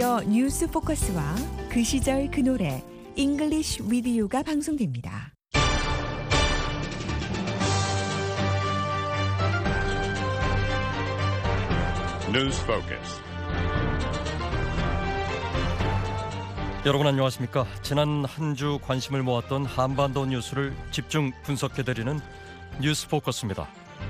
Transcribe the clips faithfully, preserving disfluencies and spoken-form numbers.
이어 뉴스 포커스와 그 시절 그 노래 잉글리쉬 위드 유가 방송됩니다. 뉴스 포커스. 여러분 안녕하십니까? 지난 한 주 관심을 모았던 한반도 뉴스를 집중 분석해드리는 뉴스 포커스입니다.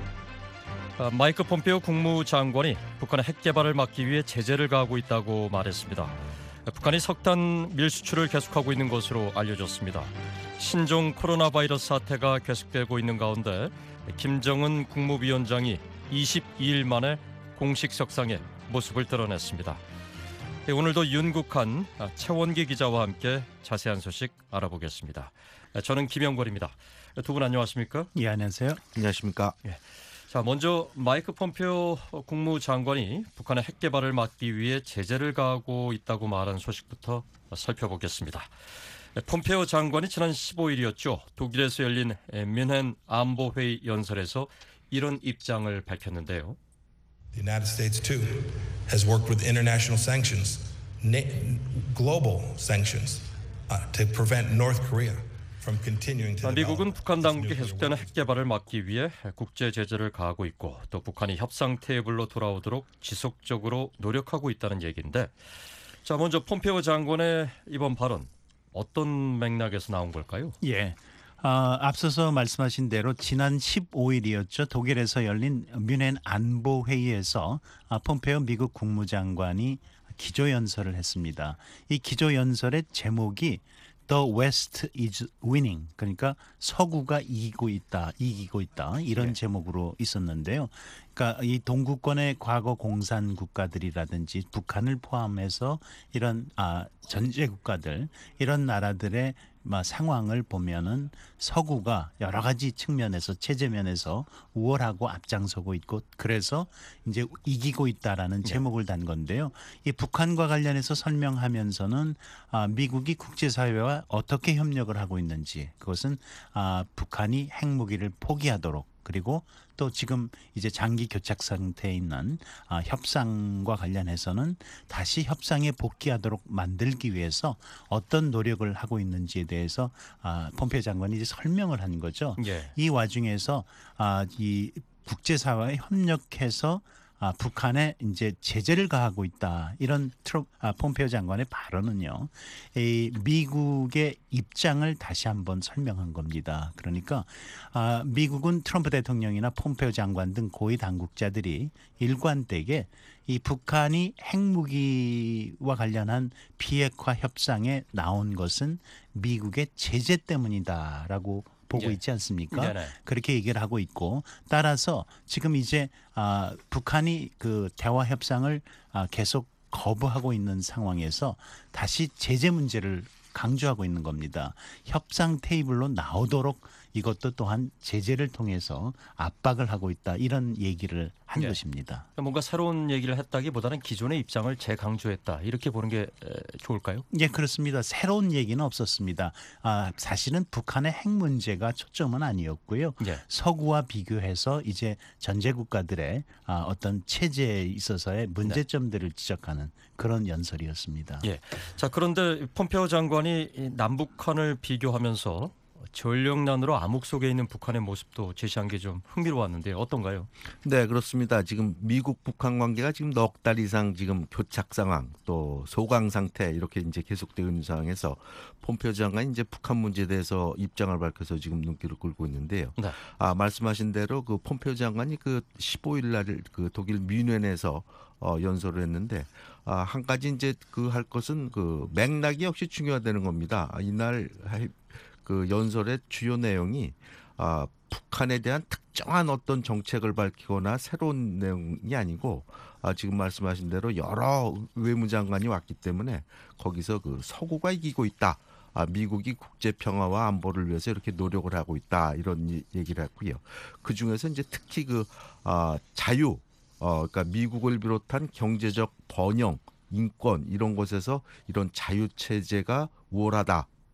마이크 폼페오 국무장관이 북한의 핵 개발을 막기 위해 제재를 가하고 있다고 말했습니다. 북한이 석탄 밀수출을 계속하고 있는 것으로 알려졌습니다. 신종 코로나 바이러스 사태가 계속되고 있는 가운데 김정은 국무위원장이 이십이 일 만에 공식 석상에 모습을 드러냈습니다. 오늘도 윤국한 최원기 기자와 함께 자세한 소식 알아보겠습니다. 저는 김영걸입니다. 두 분 안녕하십니까? 예, 안녕하세요. 안녕하십니까? 예. 자, 먼저 마이크 폼페오 국무장관이 북한의 핵 개발을 막기 위해 제재를 가하고 있다고 말한 소식부터 살펴보겠습니다. 폼페오 장관이 지난 십오 일이었죠. 독일에서 열린 뮌헨 안보회의 연설에서 이런 입장을 밝혔는데요. The United States too has worked with international sanctions, global sanctions, uh, to prevent North Korea. 미국은 북한 당국이 계속되는 핵 개발을 막기 위해 국제 제재를 가하고 있고 또 북한이 협상 테이블로 돌아오도록 지속적으로 노력하고 있다는 얘기인데, 자 먼저 폼페오 장관의 이번 발언 어떤 맥락에서 나온 걸까요? 예. 어, 앞서서 말씀하신 대로 지난 십오 일이었죠. 독일에서 열린 뮌헨 안보회의에서 폼페오 미국 국무장관이 기조연설을 했습니다. 이 기조연설의 제목이 The West is winning. 그러니까 서구가 이기고 있다, 이기고 있다 이런 네. 제목으로 있었는데요. 그러니까 이 동구권의 과거 공산 국가들이라든지 북한을 포함해서 이런 아, 전제 국가들 이런 나라들의 막 상황을 보면은 서구가 여러 가지 측면에서 체제 면에서 우월하고 앞장서고 있고 그래서 이제 이기고 있다라는 제목을 단 건데요. 이 북한과 관련해서 설명하면서는 아, 미국이 국제사회와 어떻게 협력을 하고 있는지, 그것은 아, 북한이 핵무기를 포기하도록, 그리고 또 지금 이제 장기 교착 상태에 있는 아, 협상과 관련해서는 다시 협상에 복귀하도록 만들기 위해서 어떤 노력을 하고 있는지에 대해서 아, 폼페오 장관이 이제 설명을 한 거죠. 예. 이 와중에서 아, 이 국제사회에 협력해서 아, 북한에 이제 제재를 가하고 있다, 이런 트럼, 아, 폼페오 장관의 발언은요, 이 미국의 입장을 다시 한번 설명한 겁니다. 그러니까 아, 미국은 트럼프 대통령이나 폼페오 장관 등 고위 당국자들이 일관되게 이 북한이 핵무기와 관련한 비핵화 협상에 나온 것은 미국의 제재 때문이다라고 보고 예. 있지 않습니까? 네네. 그렇게 얘기를 하고 있고, 따라서 지금 이제 아, 북한이 그 대화 협상을 아, 계속 거부하고 있는 상황에서 다시 제재 문제를 강조하고 있는 겁니다. 협상 테이블로 나오도록 이것도 또한 제재를 통해서 압박을 하고 있다, 이런 얘기를 한 네. 것입니다. 뭔가 새로운 얘기를 했다기보다는 기존의 입장을 재강조했다, 이렇게 보는 게 좋을까요? 예, 그렇습니다. 새로운 얘기는 없었습니다. 아, 사실은 북한의 핵 문제가 초점은 아니었고요. 네. 서구와 비교해서 이제 전제 국가들의 아, 어떤 체제에 있어서의 문제점들을 네. 지적하는 그런 연설이었습니다. 예. 자, 그런데 폼페오 장관이 남북한을 비교하면서 전력난으로 암흑 속에 있는 북한의 모습도 제시한 게 좀 흥미로웠는데 어떤가요? 네, 그렇습니다. 지금 미국 북한 관계가 지금 넉 달 이상 지금 교착 상황, 또 소강 상태 이렇게 이제 계속되고 있는 상황에서 폼페오 장관이 이제 북한 문제에 대해서 입장을 밝혀서 지금 눈길을 끌고 있는데요. 네. 아, 말씀하신 대로 그 폼페오 장관이 그 십오 일 날 그 독일 뮌헨에서 어, 연설을 했는데 아, 한 가지 이제 그 할 것은 그 맥락이 역시 중요하다는 겁니다. 아, 이날 그 연설의 주요 내용이 아, 북한에 대한 특정한 어떤 정책을 밝히거나 새로운 내용이 아니고 아, 지금 말씀하신 대로 여러 외무장관이 왔기 때문에 거기서 그 서구가 이기고 있다. 아, 미국이 국제 평화와 안보를 위해서 이렇게 노력을 하고 있다, 이런 얘기를 했고요. 그 중에서 이제 특히 그 아, 자유, 어, 그러니까 미국을 비롯한 경제적 번영, 인권 이런 곳에서 이런 자유 체제가 우월하다,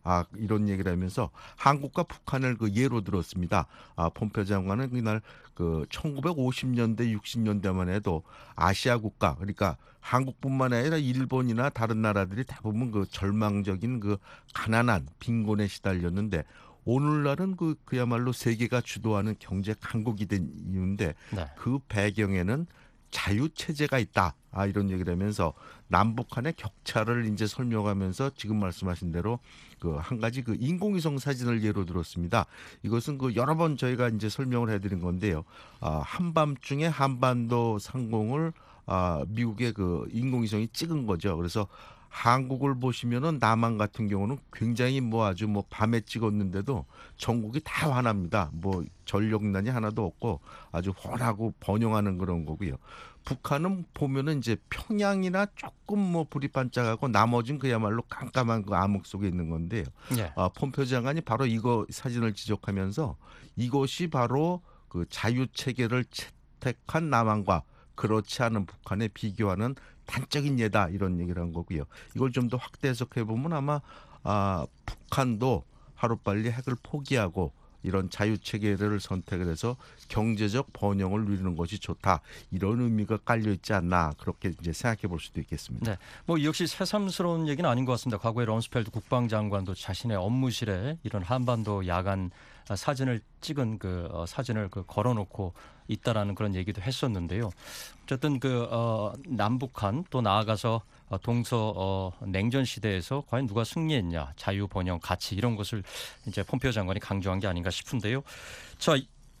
아, 이런 얘기를 하면서 한국과 북한을 그 예로 들었습니다. 아, 폼페오 장관은 그날 그 천구백오십 년대, 육십 년대만 해도 아시아 국가, 그러니까 한국뿐만 아니라 일본이나 다른 나라들이 대부분 그 절망적인 그 가난한 빈곤에 시달렸는데 오늘날은 그 그야말로 세계가 주도하는 경제 강국이 된 이유인데 네. 그 배경에는 자유 체제가 있다. 아, 이런 얘기를 하면서 남북한의 격차를 이제 설명하면서 지금 말씀하신 대로 그 한 가지 그 인공위성 사진을 예로 들었습니다. 이것은 그 여러 번 저희가 이제 설명을 해드린 건데요. 아, 한밤중에 한반도 상공을 아, 미국의 그 인공위성이 찍은 거죠. 그래서 한국을 보시면은 남한 같은 경우는 굉장히 뭐 아주 뭐 밤에 찍었는데도 전국이 다 환합니다. 뭐 전력난이 하나도 없고 아주 훤하고 번영하는 그런 거고요. 북한은 보면은 이제 평양이나 조금 뭐 불이 반짝하고 나머지는 그야말로 깜깜한 그 암흑 속에 있는 건데요. 예. 아, 폼페오 장관이 바로 이거 사진을 지적하면서 이것이 바로 그 자유 체계를 채택한 남한과 그렇지 않은 북한에 비교하는 단적인 예다 이런 얘기를 한 거고요. 이걸 좀 더 확대 해석해 보면 아마 아, 북한도 하루빨리 핵을 포기하고 이런 자유 체계를 선택을 해서 경제적 번영을 누리는 것이 좋다 이런 의미가 깔려 있지 않나 그렇게 이제 생각해 볼 수도 있겠습니다. 네, 뭐 이 역시 새삼스러운 얘기는 아닌 것 같습니다. 과거에 럼스펠드 국방장관도 자신의 업무실에 이런 한반도 야간 사진을 찍은 그 어, 사진을 그 걸어놓고 있다라는 그런 얘기도 했었는데요. 어쨌든 그 어, 남북한 또 나아가서 어, 동서 어, 냉전 시대에서 과연 누가 승리했냐, 자유 번영 가치 이런 것을 이제 폼페오 장관이 강조한 게 아닌가 싶은데요. 자,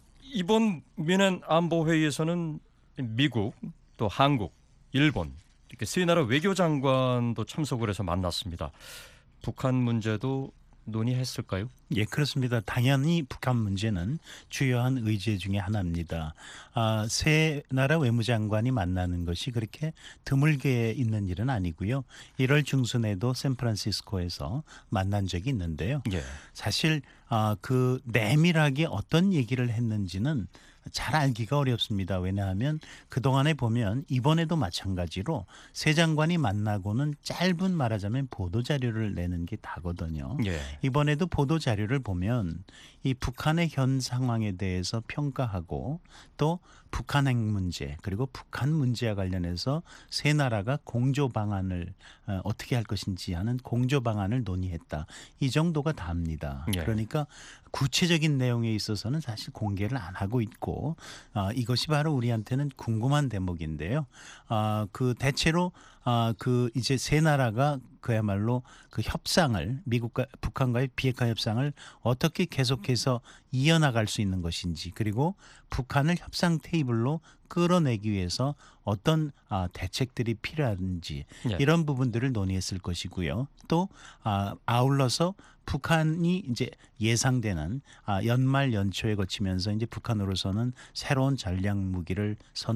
이번 뮌헨 안보 회의에서는 미국 또 한국, 일본 이렇게 세 나라 외교장관도 참석을 해서 만났습니다. 북한 문제도 논의했을까요? 예, 그렇습니다. 당연히 북한 문제는 주요한 의제 중에 하나입니다. 아, 세 나라 외무장관이 만나는 것이 그렇게 드물게 있는 일은 아니고요. 일월 중순에도 샌프란시스코에서 만난 적이 있는데요. 예. 사실 아, 그 내밀하게 어떤 얘기를 했는지는 잘 알기가 어렵습니다. 왜냐하면 그동안에 보면 이번에도 마찬가지로 세 장관이 만나고는 짧은 말하자면 보도자료를 내는 게 다거든요. 예. 이번에도 보도자료를 보면 이 북한의 현 상황에 대해서 평가하고 또 북한 핵 문제 그리고 북한 문제와 관련해서 세 나라가 공조 방안을 어, 어떻게 할 것인지 하는 공조 방안을 논의했다. 이 정도가 답니다. 예. 그러니까 구체적인 내용에 있어서는 사실 공개를 안 하고 있고 어, 이것이 바로 우리한테는 궁금한 대목인데요. 어, 그 대체로 어, 그 이제 세 나라가 그야말로 그 협상을 미국과 북한과의 비핵화 협상을 어떻게 계속해서 이어나갈 수 있는 것인지 그리고 북한을 협상 테이블로 끌어내기 위해서 어떤 아, 대책들이 필요한지 예. 이런 부분들을 논의했을 것이고요. 또 아, 아울러서 북한이 이제 예상되는 아, 연말 연초에 거치면서 이제 북한으로서는 새로운 전략 무기를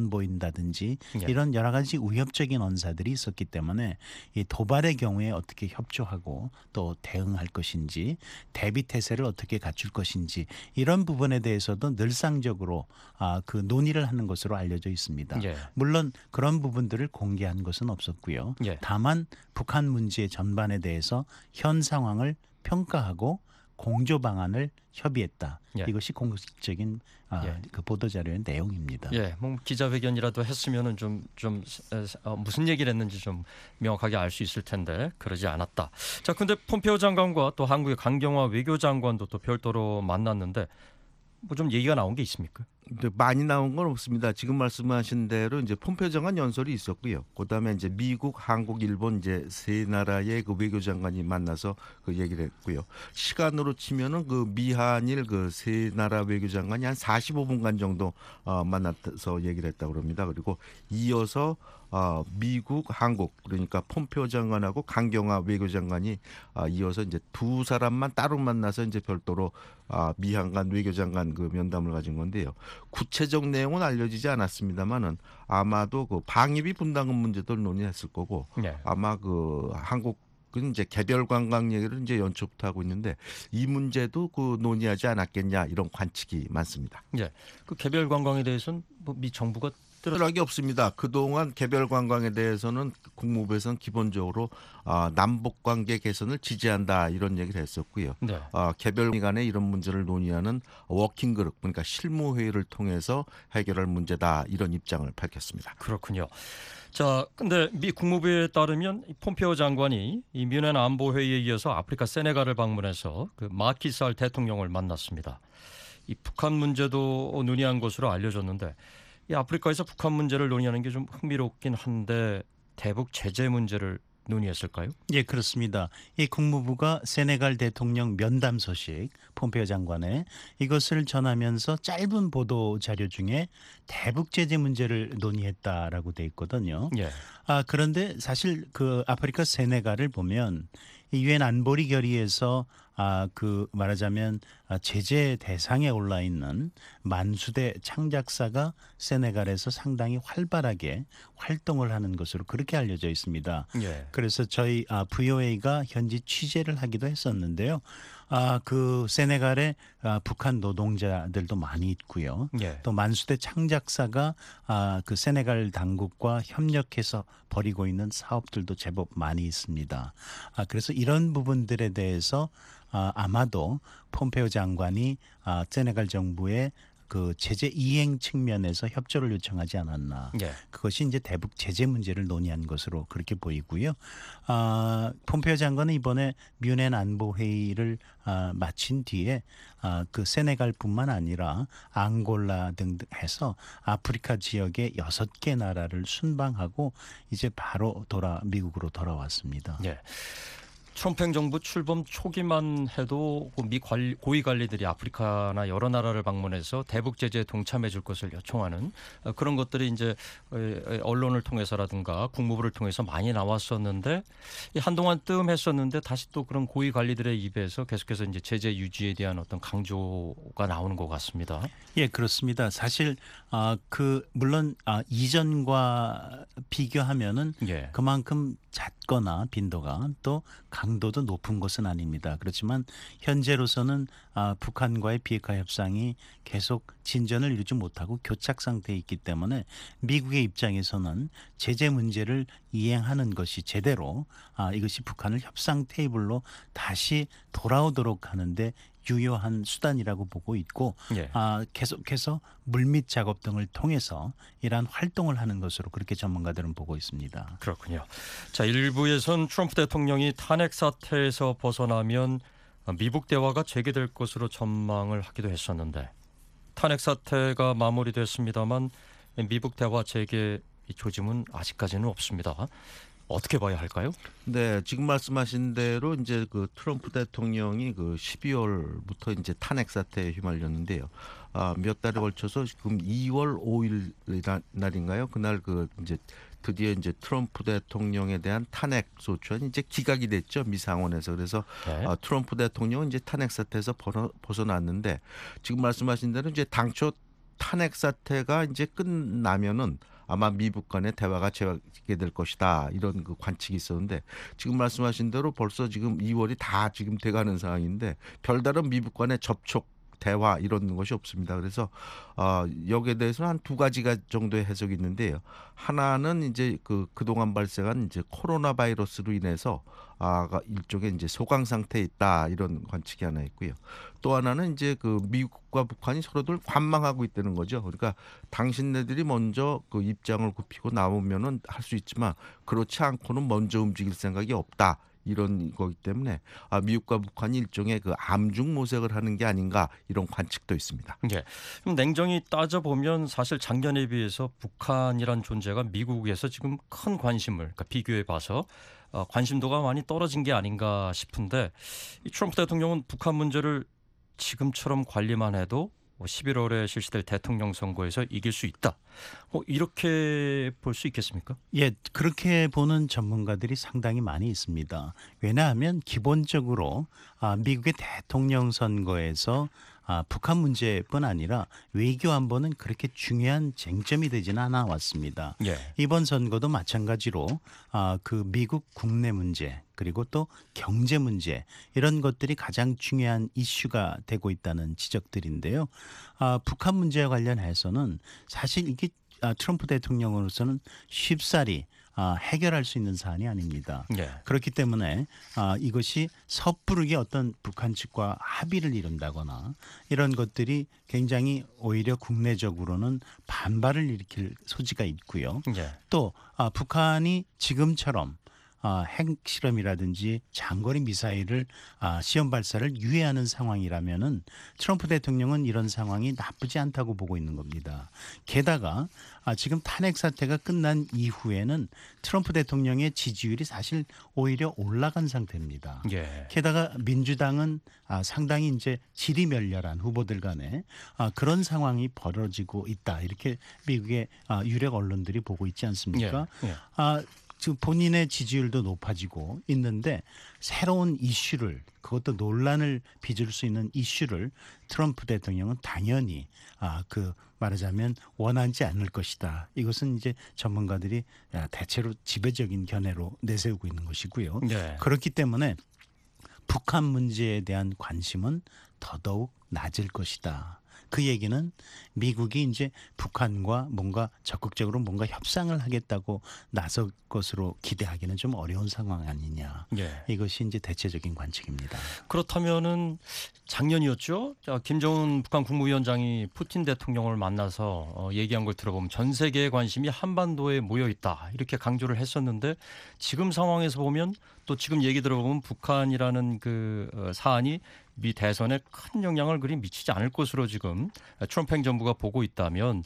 선보인다든지 예. 이런 여러 가지 위협적인 언사들이 있었기 때문에 이 도발의 경우에 어떻게 협조하고 또 대응할 것인지 대비 태세를 어떻게 갖출 것인지 이런 부분에 대해서도 늘상적으로 아, 그 논의를 하는 것으로 알려져 있습니다. 예. 물론 그런 부분들을 공개한 것은 없었고요. 예. 다만 북한 문제 전반에 대해서 현 상황을 평가하고 공조 방안을 협의했다. 예. 이것이 공식적인 아, 예. 그 보도 자료의 내용입니다. 예, 뭐 기자회견이라도 했으면은 좀 좀 어, 무슨 얘기를 했는지 좀 명확하게 알 수 있을 텐데 그러지 않았다. 자, 근데 폼페오 장관과 또 한국의 강경화 외교장관도 또 별도로 만났는데 뭐 좀 얘기가 나온 게 있습니까? 근데 많이 나온 건 없습니다. 지금 말씀하신 대로 이제 폼페오 장관 연설이 있었고요. 그다음에 이제 미국, 한국, 일본 이제 세 나라의 그 외교장관이 만나서 그 얘기를 했고요. 시간으로 치면은 그 미한일 그 세 나라 외교장관이 한 사십오 분간 정도 어, 만나서 얘기를 했다고 합니다. 그리고 이어서 어, 미국, 한국 그러니까 폼페오 장관하고 강경화 외교장관이 어, 이어서 이제 두 사람만 따로 만나서 이제 별도로 어, 미한간 외교장관 그 면담을 가진 건데요. 구체적 내용은 알려지지 않았습니다만은 아마도 그 방위비 분담금 문제도 논의했을 거고 네. 아마 그 한국은 이제 개별 관광 얘기를 이제 연초부터 하고 있는데 이 문제도 그 논의하지 않았겠냐 이런 관측이 많습니다. 예, 그 개별 관광에 대해서는 뭐 미 정부가 특별하게 없습니다. 그동안 개별 관광에 대해서는 국무부에서는 기본적으로 아, 남북 관계 개선을 지지한다 이런 얘기를 했었고요. 네. 아, 개별 간의 이런 문제를 논의하는 워킹 그룹, 그러니까 실무 회의를 통해서 해결할 문제다 이런 입장을 밝혔습니다. 그렇군요. 자, 근데 미 국무부에 따르면 이 폼페오 장관이 이 뮌헨 안보 회의에 이어서 아프리카 세네갈을 방문해서 그 마키살 대통령을 만났습니다. 이 북한 문제도 논의한 것으로 알려졌는데 이 아프리카에서 북한 문제를 논의하는 게 좀 흥미롭긴 한데 대북 제재 문제를 논의했을까요? 예, 그렇습니다. 이 국무부가 세네갈 대통령 면담 소식 폼페오 장관의 이것을 전하면서 짧은 보도 자료 중에 대북 제재 문제를 논의했다라고 돼 있거든요. 예. 아, 그런데 사실 그 아프리카 세네갈을 보면 이 유엔 안보리 결의에서 아, 그 말하자면 아, 제재 대상에 올라 있는 만수대 창작사가 세네갈에서 상당히 활발하게 활동을 하는 것으로 그렇게 알려져 있습니다. 예. 그래서 저희 아, 브이오에이가 현지 취재를 하기도 했었는데요. 아, 그 세네갈에 아, 북한 노동자들도 많이 있고요. 예. 또 만수대 창작사가 아, 그 세네갈 당국과 협력해서 벌이고 있는 사업들도 제법 많이 있습니다. 아, 그래서 이런 부분들에 대해서 아, 아마도 폼페오 장관이 아, 세네갈 정부의 그 제재 이행 측면에서 협조를 요청하지 않았나. 예. 그것이 이제 대북 제재 문제를 논의한 것으로 그렇게 보이고요. 아, 폼페오 장관은 이번에 뮌헨 안보 회의를 아, 마친 뒤에 아, 그 세네갈뿐만 아니라 앙골라 등 해서 아프리카 지역의 여섯 개 나라를 순방하고 이제 바로 돌아 미국으로 돌아왔습니다. 예. 트럼프 행정부 출범 초기만 해도 미 고위 관리들이 아프리카나 여러 나라를 방문해서 대북 제재에 동참해 줄 것을 요청하는 그런 것들이 이제 언론을 통해서라든가 국무부를 통해서 많이 나왔었는데 한동안 뜸했었는데 다시 또 그런 고위 관리들의 입에서 계속해서 이제 제재 유지에 대한 어떤 강조가 나오는 것 같습니다. 예, 그렇습니다. 사실 아, 그 물론 아, 이전과 비교하면은 예. 그만큼 잦거나 빈도가 또 강도도 높은 것은 아닙니다. 그렇지만 현재로서는 아, 북한과의 비핵화 협상이 계속 진전을 이루지 못하고 교착 상태에 있기 때문에 미국의 입장에서는 제재 문제를 이행하는 것이 제대로 아, 이것이 북한을 협상 테이블로 다시 돌아오도록 하는데 유효한 수단이라고 보고 있고 예. 아, 계속해서 물밑 작업 등을 통해서 이러한 활동을 하는 것으로 그렇게 전문가들은 보고 있습니다. 그렇군요. 자, 일부에선 트럼프 대통령이 탄핵 사태에서 벗어나면 미북 대화가 재개될 것으로 전망을 하기도 했었는데 탄핵 사태가 마무리됐습니다만 미북 대화 재개 조짐은 아직까지는 없습니다. 어떻게 봐야 할까요? 네, 지금 말씀하신 대로 이제 그 트럼프 대통령이 그 십이월부터 이제 탄핵 사태에 휘말렸는데요. 아, 몇 달에 걸쳐서 지금 이월 오일 날인가요? 그날 그 이제 드디어 이제 트럼프 대통령에 대한 탄핵 소추안이 이제 기각이 됐죠, 미 상원에서. 그래서 네. 아, 트럼프 대통령은 이제 탄핵 사태에서 벗어, 벗어났는데 지금 말씀하신 대로 이제 당초 탄핵 사태가 이제 끝나면은 아마 미북 간의 대화가 재개될 것이다 이런 그 관측이 있었는데 지금 말씀하신 대로 벌써 지금 이월이 다 지금 돼가는 상황인데 별다른 미북 간의 접촉 대화 이런 것이 없습니다. 그래서 어, 여기에 대해서는 한 두 가지가 정도의 해석이 있는데요. 하나는 이제 그 그동안 발생한 이제 코로나 바이러스로 인해서 아, 일종의 이제 소강 상태에 있다 이런 관측이 하나 있고요. 또 하나는 이제 그 미국과 북한이 서로들 관망하고 있다는 거죠. 그러니까 당신네들이 먼저 그 입장을 굽히고 나오면은 할 수 있지만 그렇지 않고는 먼저 움직일 생각이 없다. 이런 거기 때문에 아, 미국과 북한이 일종의 그 암중 모색을 하는 게 아닌가 이런 관측도 있습니다. 예. 그럼 냉정히 따져 보면 사실 작년에 비해서 북한이란 존재가 미국에서 지금 큰 관심을 그러니까 비교해 봐서 어, 관심도가 많이 떨어진 게 아닌가 싶은데 이 트럼프 대통령은 북한 문제를 지금처럼 관리만 해도 십일월에 실시될 대통령 선거에서 이길 수 있다. 뭐 이렇게 볼 수 있겠습니까? 예, 그렇게 보는 전문가들이 상당히 많이 있습니다. 왜냐하면 기본적으로 아, 미국의 대통령 선거에서 아, 북한 문제뿐 아니라 외교 안보는 그렇게 중요한 쟁점이 되지는 않아 왔습니다. 예. 이번 선거도 마찬가지로 아, 그 미국 국내 문제 그리고 또 경제 문제 이런 것들이 가장 중요한 이슈가 되고 있다는 지적들인데요. 아, 북한 문제와 관련해서는 사실 이게 아, 트럼프 대통령으로서는 쉽사리 아, 해결할 수 있는 사안이 아닙니다. 예. 그렇기 때문에 아, 이것이 섣부르게 어떤 북한 측과 합의를 이룬다거나 이런 것들이 굉장히 오히려 국내적으로는 반발을 일으킬 소지가 있고요. 예. 또 아, 북한이 지금처럼 아, 핵실험이라든지 장거리 미사일을 아, 시험 발사를 유예하는 상황이라면은 트럼프 대통령은 이런 상황이 나쁘지 않다고 보고 있는 겁니다. 게다가 아, 지금 탄핵 사태가 끝난 이후에는 트럼프 대통령의 지지율이 사실 오히려 올라간 상태입니다. 예. 게다가 민주당은 아, 상당히 이제 지리멸렬한 후보들 간에 아, 그런 상황이 벌어지고 있다. 이렇게 미국의 아, 유력 언론들이 보고 있지 않습니까? 예. 예. 아, 지금 본인의 지지율도 높아지고 있는데 새로운 이슈를 그것도 논란을 빚을 수 있는 이슈를 트럼프 대통령은 당연히 아, 그 말하자면 원하지 않을 것이다. 이것은 이제 전문가들이 대체로 지배적인 견해로 내세우고 있는 것이고요. 네. 그렇기 때문에 북한 문제에 대한 관심은 더더욱 낮을 것이다. 그 얘기는 미국이 이제 북한과 뭔가 적극적으로 뭔가 협상을 하겠다고 나설 것으로 기대하기는 좀 어려운 상황 아니냐. 예. 이것이 이제 대체적인 관측입니다. 그렇다면은 작년이었죠. 자, 김정은 북한 국무위원장이 푸틴 대통령을 만나서 어, 얘기한 걸 들어보면 전 세계의 관심이 한반도에 모여 있다 이렇게 강조를 했었는데 지금 상황에서 보면 또 지금 얘기 들어보면 북한이라는 그 어, 사안이 미 대선에 큰 영향을 그리 미치지 않을 것으로 지금 트럼프 행정부가 보고 있다면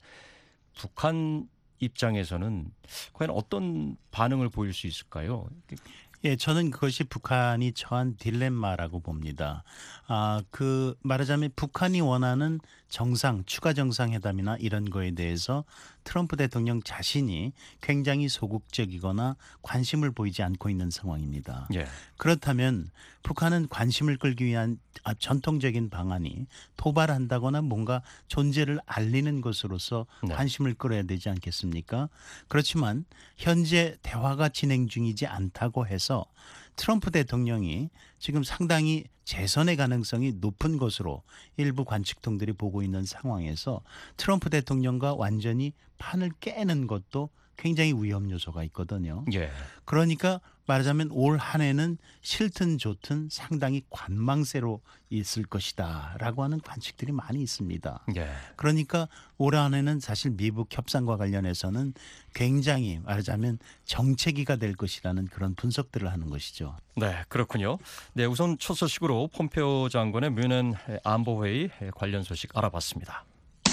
북한 입장에서는 과연 어떤 반응을 보일 수 있을까요? 예, 저는 그것이 북한이 처한 딜레마라고 봅니다. 아, 그 말하자면 북한이 원하는 정상, 추가 정상회담이나 이런 거에 대해서 트럼프 대통령 자신이 굉장히 소극적이거나 관심을 보이지 않고 있는 상황입니다. 예. 그렇다면 북한은 관심을 끌기 위한 전통적인 방안이 도발한다거나 뭔가 존재를 알리는 것으로서 네. 관심을 끌어야 되지 않겠습니까? 그렇지만 현재 대화가 진행 중이지 않다고 해서 트럼프 대통령이 지금 상당히 재선의 가능성이 높은 것으로 일부 관측통들이 보고 있는 상황에서 트럼프 대통령과 완전히 판을 깨는 것도 굉장히 위험 요소가 있거든요. 예. 그러니까 말하자면 올 한 해는 싫든 좋든 상당히 관망세로 있을 것이다라고 하는 관측들이 많이 있습니다. 예. 그러니까 올 한 해는 사실 미북 협상과 관련해서는 굉장히 말하자면 정체기가 될 것이라는 그런 분석들을 하는 것이죠. 네, 그렇군요. 네, 우선 첫 소식으로 폼페오 장관의 뮌헨 안보회의 관련 소식 알아봤습니다.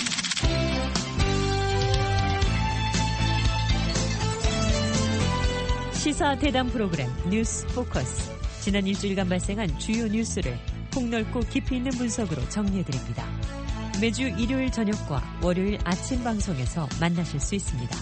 시사 대담 프로그램 뉴스 포커스. 지난 일주일간 발생한 주요 뉴스를 폭넓고 깊이 있는 분석으로 정리해드립니다. 매주 일요일 저녁과 월요일 아침 방송에서 만나실 수 있습니다.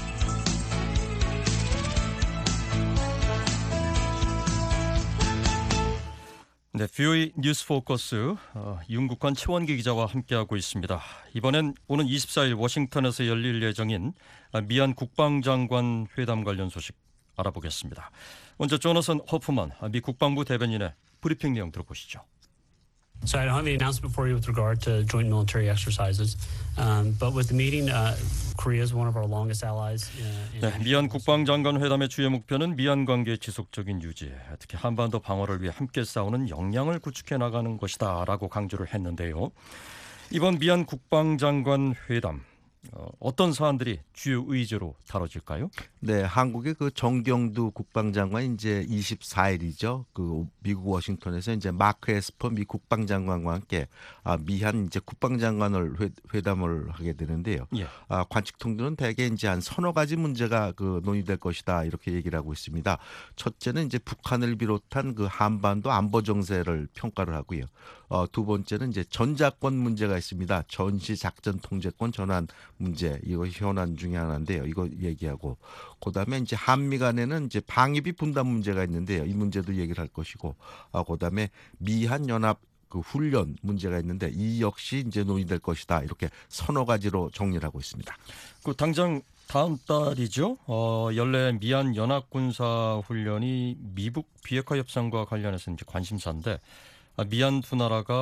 네, 브이오에이 뉴스 포커스 어, 윤국환 최원기 기자와 함께하고 있습니다. 이번엔 오는 이십사일 워싱턴에서 열릴 예정인 미얀 국방장관 회담 관련 소식 알아보겠습니다. 먼저 조너선 허프만 미 국방부 대변인의 브리핑 내용 들어보시죠. So I don't have the announcement for you with regard to joint military exercises, um, but with the meeting, uh, Korea is one of our longest allies. Uh, in 네, 미얀 국방장관 회담의 주요 목표는 미얀 관계 지속적인 유지, 특히 한반도 방어를 위해 함께 싸우는 역량을 구축해 나가는 것이다라고 강조를 했는데요. 이번 미얀 국방장관 회담 어, 어떤 사안들이 주요 의제로 다뤄질까요? 네, 한국의 그 정경두 국방장관이 이제 이십사일이죠. 그 미국 워싱턴에서 이제 마크 에스퍼 미 국방장관과 함께 아, 미한 이제 국방장관을 회, 회담을 하게 되는데요. 예. 아, 관측통들은 대개 이제 한 서너 가지 문제가 그 논의될 것이다 이렇게 얘기를 하고 있습니다. 첫째는 이제 북한을 비롯한 그 한반도 안보 정세를 평가를 하고요. 어, 두 번째는 이제 전자권 문제가 있습니다. 전시 작전 통제권 전환 문제, 이거 현안 중에 하나인데요. 이거 얘기하고 그다음에 이제 한미 간에는 이제 방위비 분담 문제가 있는데요. 이 문제도 얘기를 할 것이고, 아, 그다음에 미한 연합 그 훈련 문제가 있는데 이 역시 이제 논의될 것이다. 이렇게 서너 가지로 정리를 하고 있습니다. 그 당장 다음 달이죠. 어, 연례 미얀 연합군사 훈련이 미북 비핵화 협상과 관련해서 이제 관심사인데 아, 미얀 두 나라가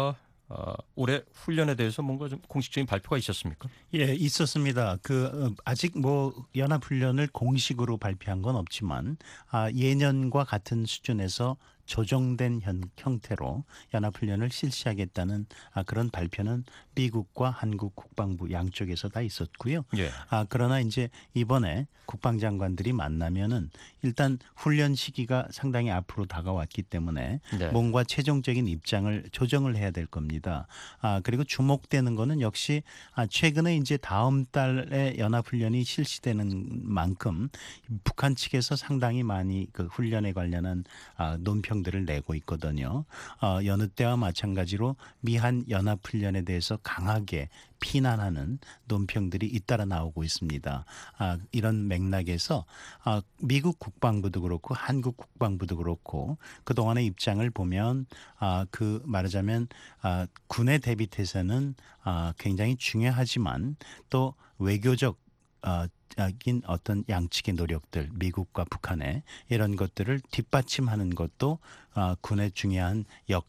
어, 올해 훈련에 대해서 뭔가 좀 공식적인 발표가 있었습니까? 예, 있었습니다. 그 어, 아직 뭐 연합 훈련을 공식으로 발표한 건 없지만 아, 예년과 같은 수준에서 조정된 현, 형태로 연합훈련을 실시하겠다는 아, 그런 발표는 미국과 한국 국방부 양쪽에서 다 있었고요. 예. 아, 그러나 이제 이번에 국방장관들이 만나면은 일단 훈련 시기가 상당히 앞으로 다가왔기 때문에 네. 뭔가 최종적인 입장을 조정을 해야 될 겁니다. 아, 그리고 주목되는 거는 역시 아, 최근에 이제 다음 달에 연합훈련이 실시되는 만큼 북한 측에서 상당히 많이 그 훈련에 관련한 아, 논평들을 내고 있거든요. 어, 여느 때와 마찬가지로 미한 연합훈련에 대해서 강하게 비난하는 논평들이 잇따라 나오고 있습니다. 아, 이런 맥락에서 아, 미국 국방부도 그렇고 한국 국방부도 그렇고 그동안의 입장을 보면 아, 그 말하자면 아, 군의 대비태세는 아, 굉장히 중요하지만 또 외교적 어, 긴 어떤 양측의 노력들, 미국과 북한의 이런 것들을 뒷받침하는 것도 어, 군의 중요한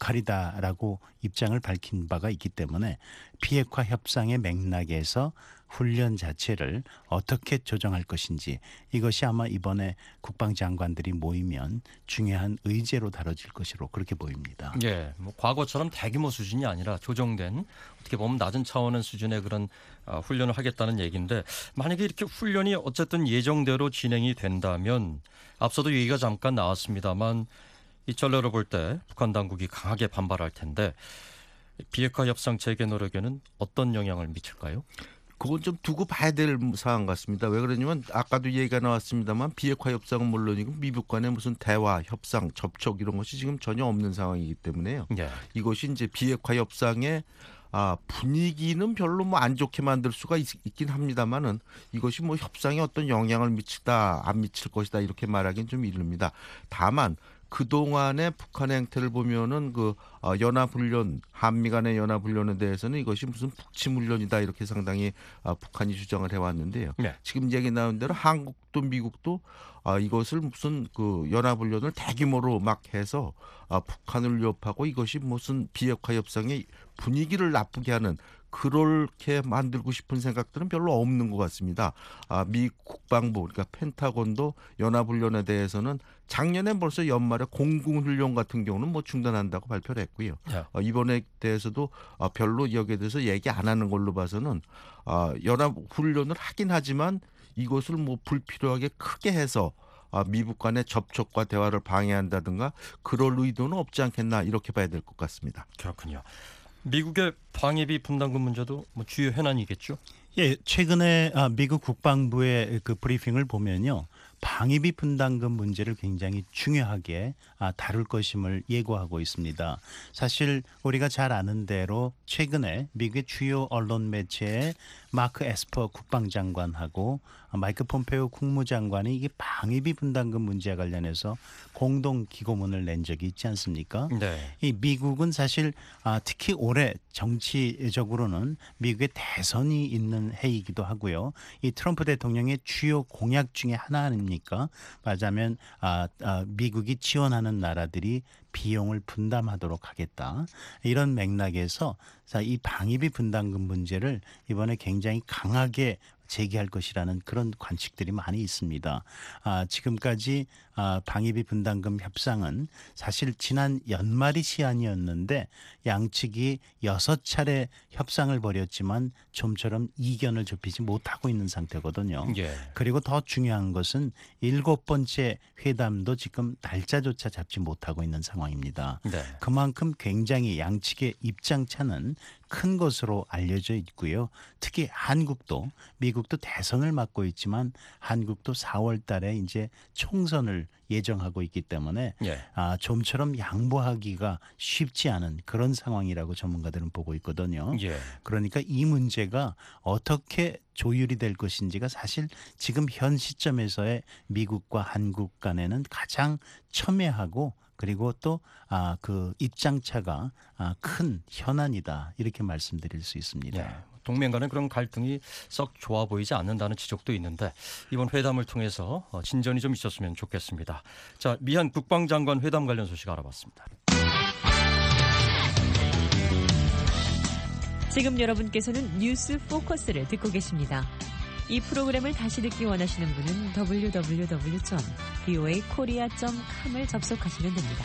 역할이다라고 입장을 밝힌 바가 있기 때문에 비핵화 협상의 맥락에서 훈련 자체를 어떻게 조정할 것인지 이것이 아마 이번에 국방장관들이 모이면 중요한 의제로 다뤄질 것으로 그렇게 보입니다. 예, 뭐 과거처럼 대규모 수준이 아니라 조정된 어떻게 보면 낮은 차원의 수준의 그런 어, 훈련을 하겠다는 얘기인데 만약에 이렇게 훈련이 어쨌든 예정대로 진행이 된다면 앞서도 얘기가 잠깐 나왔습니다만 이 전례로 볼 때 북한 당국이 강하게 반발할 텐데 비핵화 협상 재개 노력에는 어떤 영향을 미칠까요? 그건 좀 두고 봐야 될 사안 같습니다. 왜 그러냐면 아까도 얘기가 나왔습니다만 비핵화 협상은 물론이고 미국 간의 무슨 대화, 협상, 접촉 이런 것이 지금 전혀 없는 상황이기 때문에요. 예. 이것이 이제 비핵화 협상의 아, 분위기는 별로 뭐 안 좋게 만들 수가 있, 있긴 합니다만은 이것이 뭐 협상에 어떤 영향을 미치다 안 미칠 것이다 이렇게 말하기는 좀 이릅니다. 다만 그동안의 북한의 행태를 보면은 그 어, 연합훈련, 한미 간의 연합훈련에 대해서는 이것이 무슨 북침훈련이다 이렇게 상당히 어, 북한이 주장을 해왔는데요. 네. 지금 얘기 나온 대로 한국도 미국도 어, 이것을 무슨 그 연합훈련을 대규모로 막 해서 어, 북한을 위협하고 이것이 무슨 비핵화 협상의 분위기를 나쁘게 하는 그렇게 만들고 싶은 생각들은 별로 없는 것 같습니다. 아, 미 국방부 그러니까 펜타곤도 연합훈련에 대해서는 작년에 벌써 연말에 공군훈련 같은 경우는 뭐 중단한다고 발표를 했고요. 네. 어, 이번에 대해서도 어, 별로 여기에 대해서 얘기 안 하는 걸로 봐서는 어, 연합훈련을 하긴 하지만 이것을 뭐 불필요하게 크게 해서 아, 미국 간의 접촉과 대화를 방해한다든가 그럴 의도는 없지 않겠나 이렇게 봐야 될 것 같습니다. 그렇군요. 미국의 방위비 분담금 문제도 뭐 주요 현안이겠죠? 예, 최근에 아, 미국 국방부의 그 브리핑을 보면요. 방위비 분담금 문제를 굉장히 중요하게 아, 다룰 것임을 예고하고 있습니다. 사실 우리가 잘 아는 대로 최근에 미국의 주요 언론 매체에 마크 에스퍼 국방장관하고 마이크 폼페오 국무장관이 이게 방위비 분담금 문제와 관련해서 공동 기고문을 낸 적이 있지 않습니까? 네. 이 미국은 사실 아, 특히 올해 정치적으로는 미국의 대선이 있는 해이기도 하고요. 이 트럼프 대통령의 주요 공약 중에 하나 아닙니까? 말하자면 아, 아, 미국이 지원하는 나라들이 비용을 분담하도록 하겠다. 이런 맥락에서 이 방위비 분담금 문제를 이번에 굉장히 강하게 제기할 것이라는 그런 관측들이 많이 있습니다. 아, 지금까지 아, 방위비 분담금 협상은 사실 지난 연말이 시한이었는데 양측이 여섯 차례 협상을 벌였지만 좀처럼 이견을 좁히지 못하고 있는 상태거든요. 예. 그리고 더 중요한 것은 일곱 번째 회담도 지금 날짜조차 잡지 못하고 있는 상황입니다. 네. 그만큼 굉장히 양측의 입장차는 큰 것으로 알려져 있고요. 특히 한국도 미국도 대선을 맡고 있지만 한국도 사월 달에 이제 총선을 예정하고 있기 때문에 예. 아, 좀처럼 양보하기가 쉽지 않은 그런 상황이라고 전문가들은 보고 있거든요. 예. 그러니까 이 문제가 어떻게 조율이 될 것인지가 사실 지금 현 시점에서의 미국과 한국 간에는 가장 첨예하고 그리고 또 아, 그 입장차가 아, 큰 현안이다 이렇게 말씀드릴 수 있습니다. 예. 동맹 간의 그런 갈등이 썩 좋아 보이지 않는다는 지적도 있는데 이번 회담을 통해서 진전이 좀 있었으면 좋겠습니다. 자, 미한 국방장관 회담 관련 소식 알아봤습니다. 지금 여러분께서는 뉴스 포커스를 듣고 계십니다. 이 프로그램을 다시 듣기 원하시는 분은 더블유 더블유 더블유 점 브이오에이 코리아 점 컴을 접속하시면 됩니다.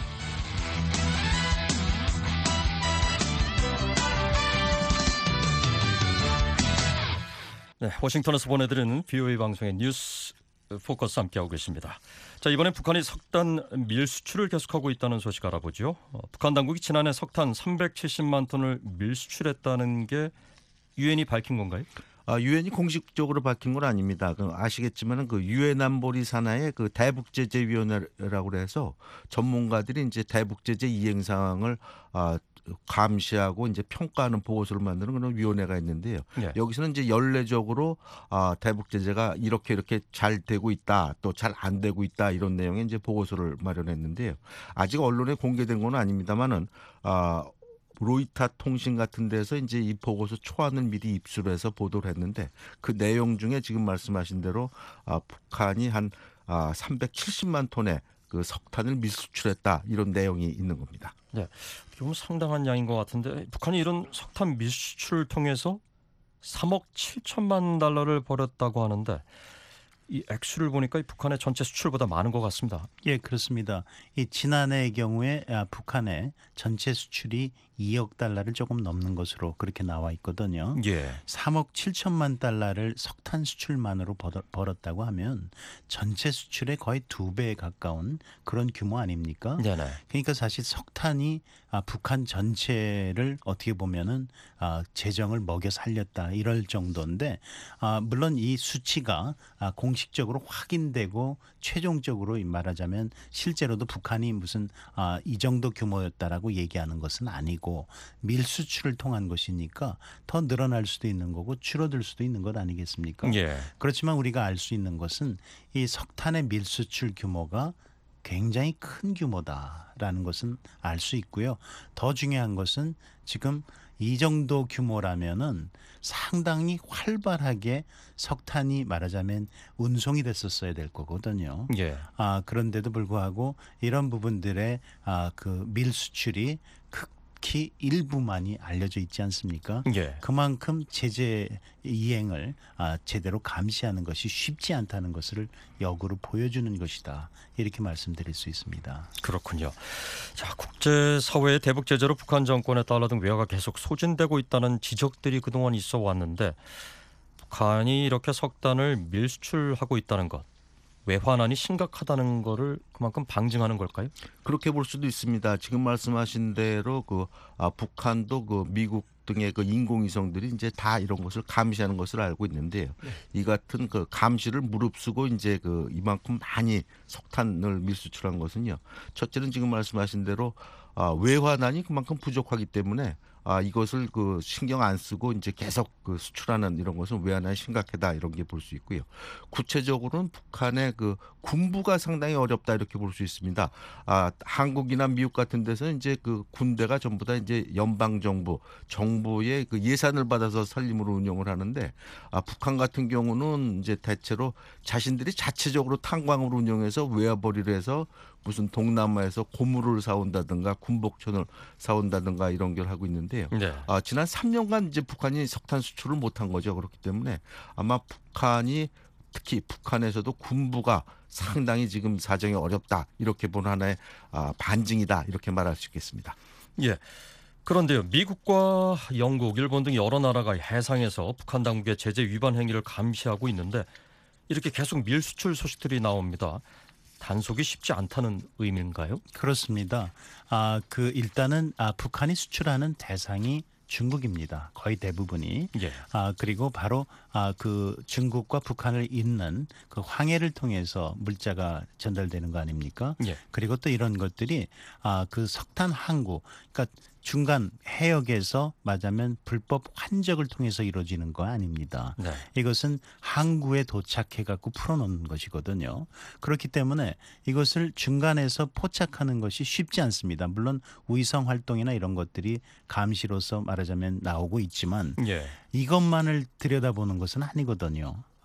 네, 워싱턴에서 보내드리는 브이오에이 방송의 뉴스 포커스 함께하고 계십니다. 자, 이번엔 북한이 석탄 밀 수출을 계속하고 있다는 소식 알아보죠. 어, 북한 당국이 지난해 석탄 삼백칠십만 톤을 밀 수출했다는 게 유엔이 밝힌 건가요? 아, 유엔이 공식적으로 밝힌 건 아닙니다. 그 아시겠지만은 그 유엔 안보리 산하의 그 대북제재위원회라고 해서 전문가들이 이제 대북제재 이행 상황을 아, 감시하고 이제 평가하는 보고서를 만드는 그런 위원회가 있는데요. 네. 여기서는 이제 연례적으로 아, 대북 제재가 이렇게 이렇게 잘 되고 있다, 또 잘 안 되고 있다 이런 내용의 이제 보고서를 마련했는데요. 아직 언론에 공개된 건 아닙니다만은 아, 로이터 통신 같은 데서 이제 이 보고서 초안을 미리 입수해서 보도를 했는데 그 내용 중에 지금 말씀하신 대로 아, 북한이 한 아, 삼백칠십만 톤의 그 석탄을 밀수출했다 이런 내용이 있는 겁니다. 네, 좀 상당한 양인 것 같은데 북한이 이런 석탄 밀수출을 통해서 삼억 칠천만 달러를 벌였다고 하는데 이 액수를 보니까 이 북한의 전체 수출보다 많은 것 같습니다. 예, 그렇습니다. 이 지난해의 경우에 아, 북한의 전체 수출이 이억 달러를 조금 넘는 것으로 그렇게 나와 있거든요. 예. 삼억 칠천만 달러를 석탄 수출만으로 벌었다고 하면 전체 수출의 거의 두 배에 가까운 그런 규모 아닙니까? 네네. 그러니까 사실 석탄이 아, 북한 전체를 어떻게 보면은 아, 재정을 먹여 살렸다 이럴 정도인데 아, 물론 이 수치가 아, 공식적으로 확인되고 최종적으로 말하자면 실제로도 북한이 무슨 아, 이 정도 규모였다라고 얘기하는 것은 아니고 밀 수출을 통한 것이니까 더 늘어날 수도 있는 거고 줄어들 수도 있는 것 아니겠습니까? 예. 그렇지만 우리가 알 수 있는 것은 이 석탄의 밀 수출 규모가 굉장히 큰 규모다라는 것은 알 수 있고요. 더 중요한 것은 지금 이 정도 규모라면은 상당히 활발하게 석탄이 말하자면 운송이 됐었어야 될 거거든요. 예. 아, 그런데도 불구하고 이런 부분들의 아, 그 밀 수출이 극히 일부만이 알려져 있지 않습니까? 예. 그만큼 제재 이행을 아, 제대로 감시하는 것이 쉽지 않다는 것을 역으로 보여주는 것이다. 이렇게 말씀드릴 수 있습니다. 그렇군요. 자, 국제사회의 대북 제재로 북한 정권의 달러 등 외화가 계속 소진되고 있다는 지적들이 그동안 있어 왔는데 북한이 이렇게 석탄을 밀수출하고 있다는 것, 외환안이 심각하다는 거를 그만큼 방증하는 걸까요? 그렇게 볼 수도 있습니다. 지금 말씀하신 대로 그 아, 북한도 그 미국 등의 그 인공위성들이 이제 다 이런 것을 감시하는 것을 알고 있는데요. 네. 이 같은 그 감시를 무릅쓰고 이제 그 이만큼 많이 석탄을 밀수출한 것은요. 첫째는 지금 말씀하신 대로 아, 외환안이 그만큼 부족하기 때문에 아, 이것을 그 신경 안 쓰고 이제 계속 그 수출하는 이런 것은 외환안이 심각하다 이런 게 볼 수 있고요. 구체적으로는 북한의 그 군부가 상당히 어렵다 이렇게 볼 수 있습니다. 아, 한국이나 미국 같은 데서는 이제 그 군대가 전부 다 이제 연방 정부, 정부의 그 예산을 받아서 살림으로 운영을 하는데 아, 북한 같은 경우는 이제 대체로 자신들이 자체적으로 탄광으로 운영해서 외화벌이를 해서 무슨 동남아에서 고무를 사온다든가 군복천을 사온다든가 이런 걸 하고 있는데요. 네. 아, 지난 삼 년간 이제 북한이 석탄 수출을 못한 거죠. 그렇기 때문에 아마 북한이 특히 북한에서도 군부가 상당히 지금 사정이 어렵다 이렇게 보는 하나의 아, 반증이다 이렇게 말할 수 있겠습니다. 예. 그런데요, 미국과 영국, 일본 등 여러 나라가 해상에서 북한 당국의 제재 위반 행위를 감시하고 있는데 이렇게 계속 밀수출 소식들이 나옵니다. 단속이 쉽지 않다는 의미인가요? 그렇습니다. 아, 그 일단은 아, 북한이 수출하는 대상이 중국입니다. 거의 대부분이. 예. 아, 그리고 바로 아, 그 중국과 북한을 잇는 그 황해를 통해서 물자가 전달되는 거 아닙니까? 예. 그리고 또 이런 것들이 아, 그 석탄 항구, 그러니까 중간 해역에서 말하자면 불법 환적을 통해서 이루어지는 거 아닙니다. 네. 이것은 항구에 도착해 갖고 풀어놓는 것이거든요. 그렇기 때문에 이것을 중간에서 포착하는 것이 쉽지 않습니다. 물론 위성 활동이나 이런 것들이 감시로서 말하자면 나오고 있지만 예. 이것만을 들여다보는 것은 아니거든요.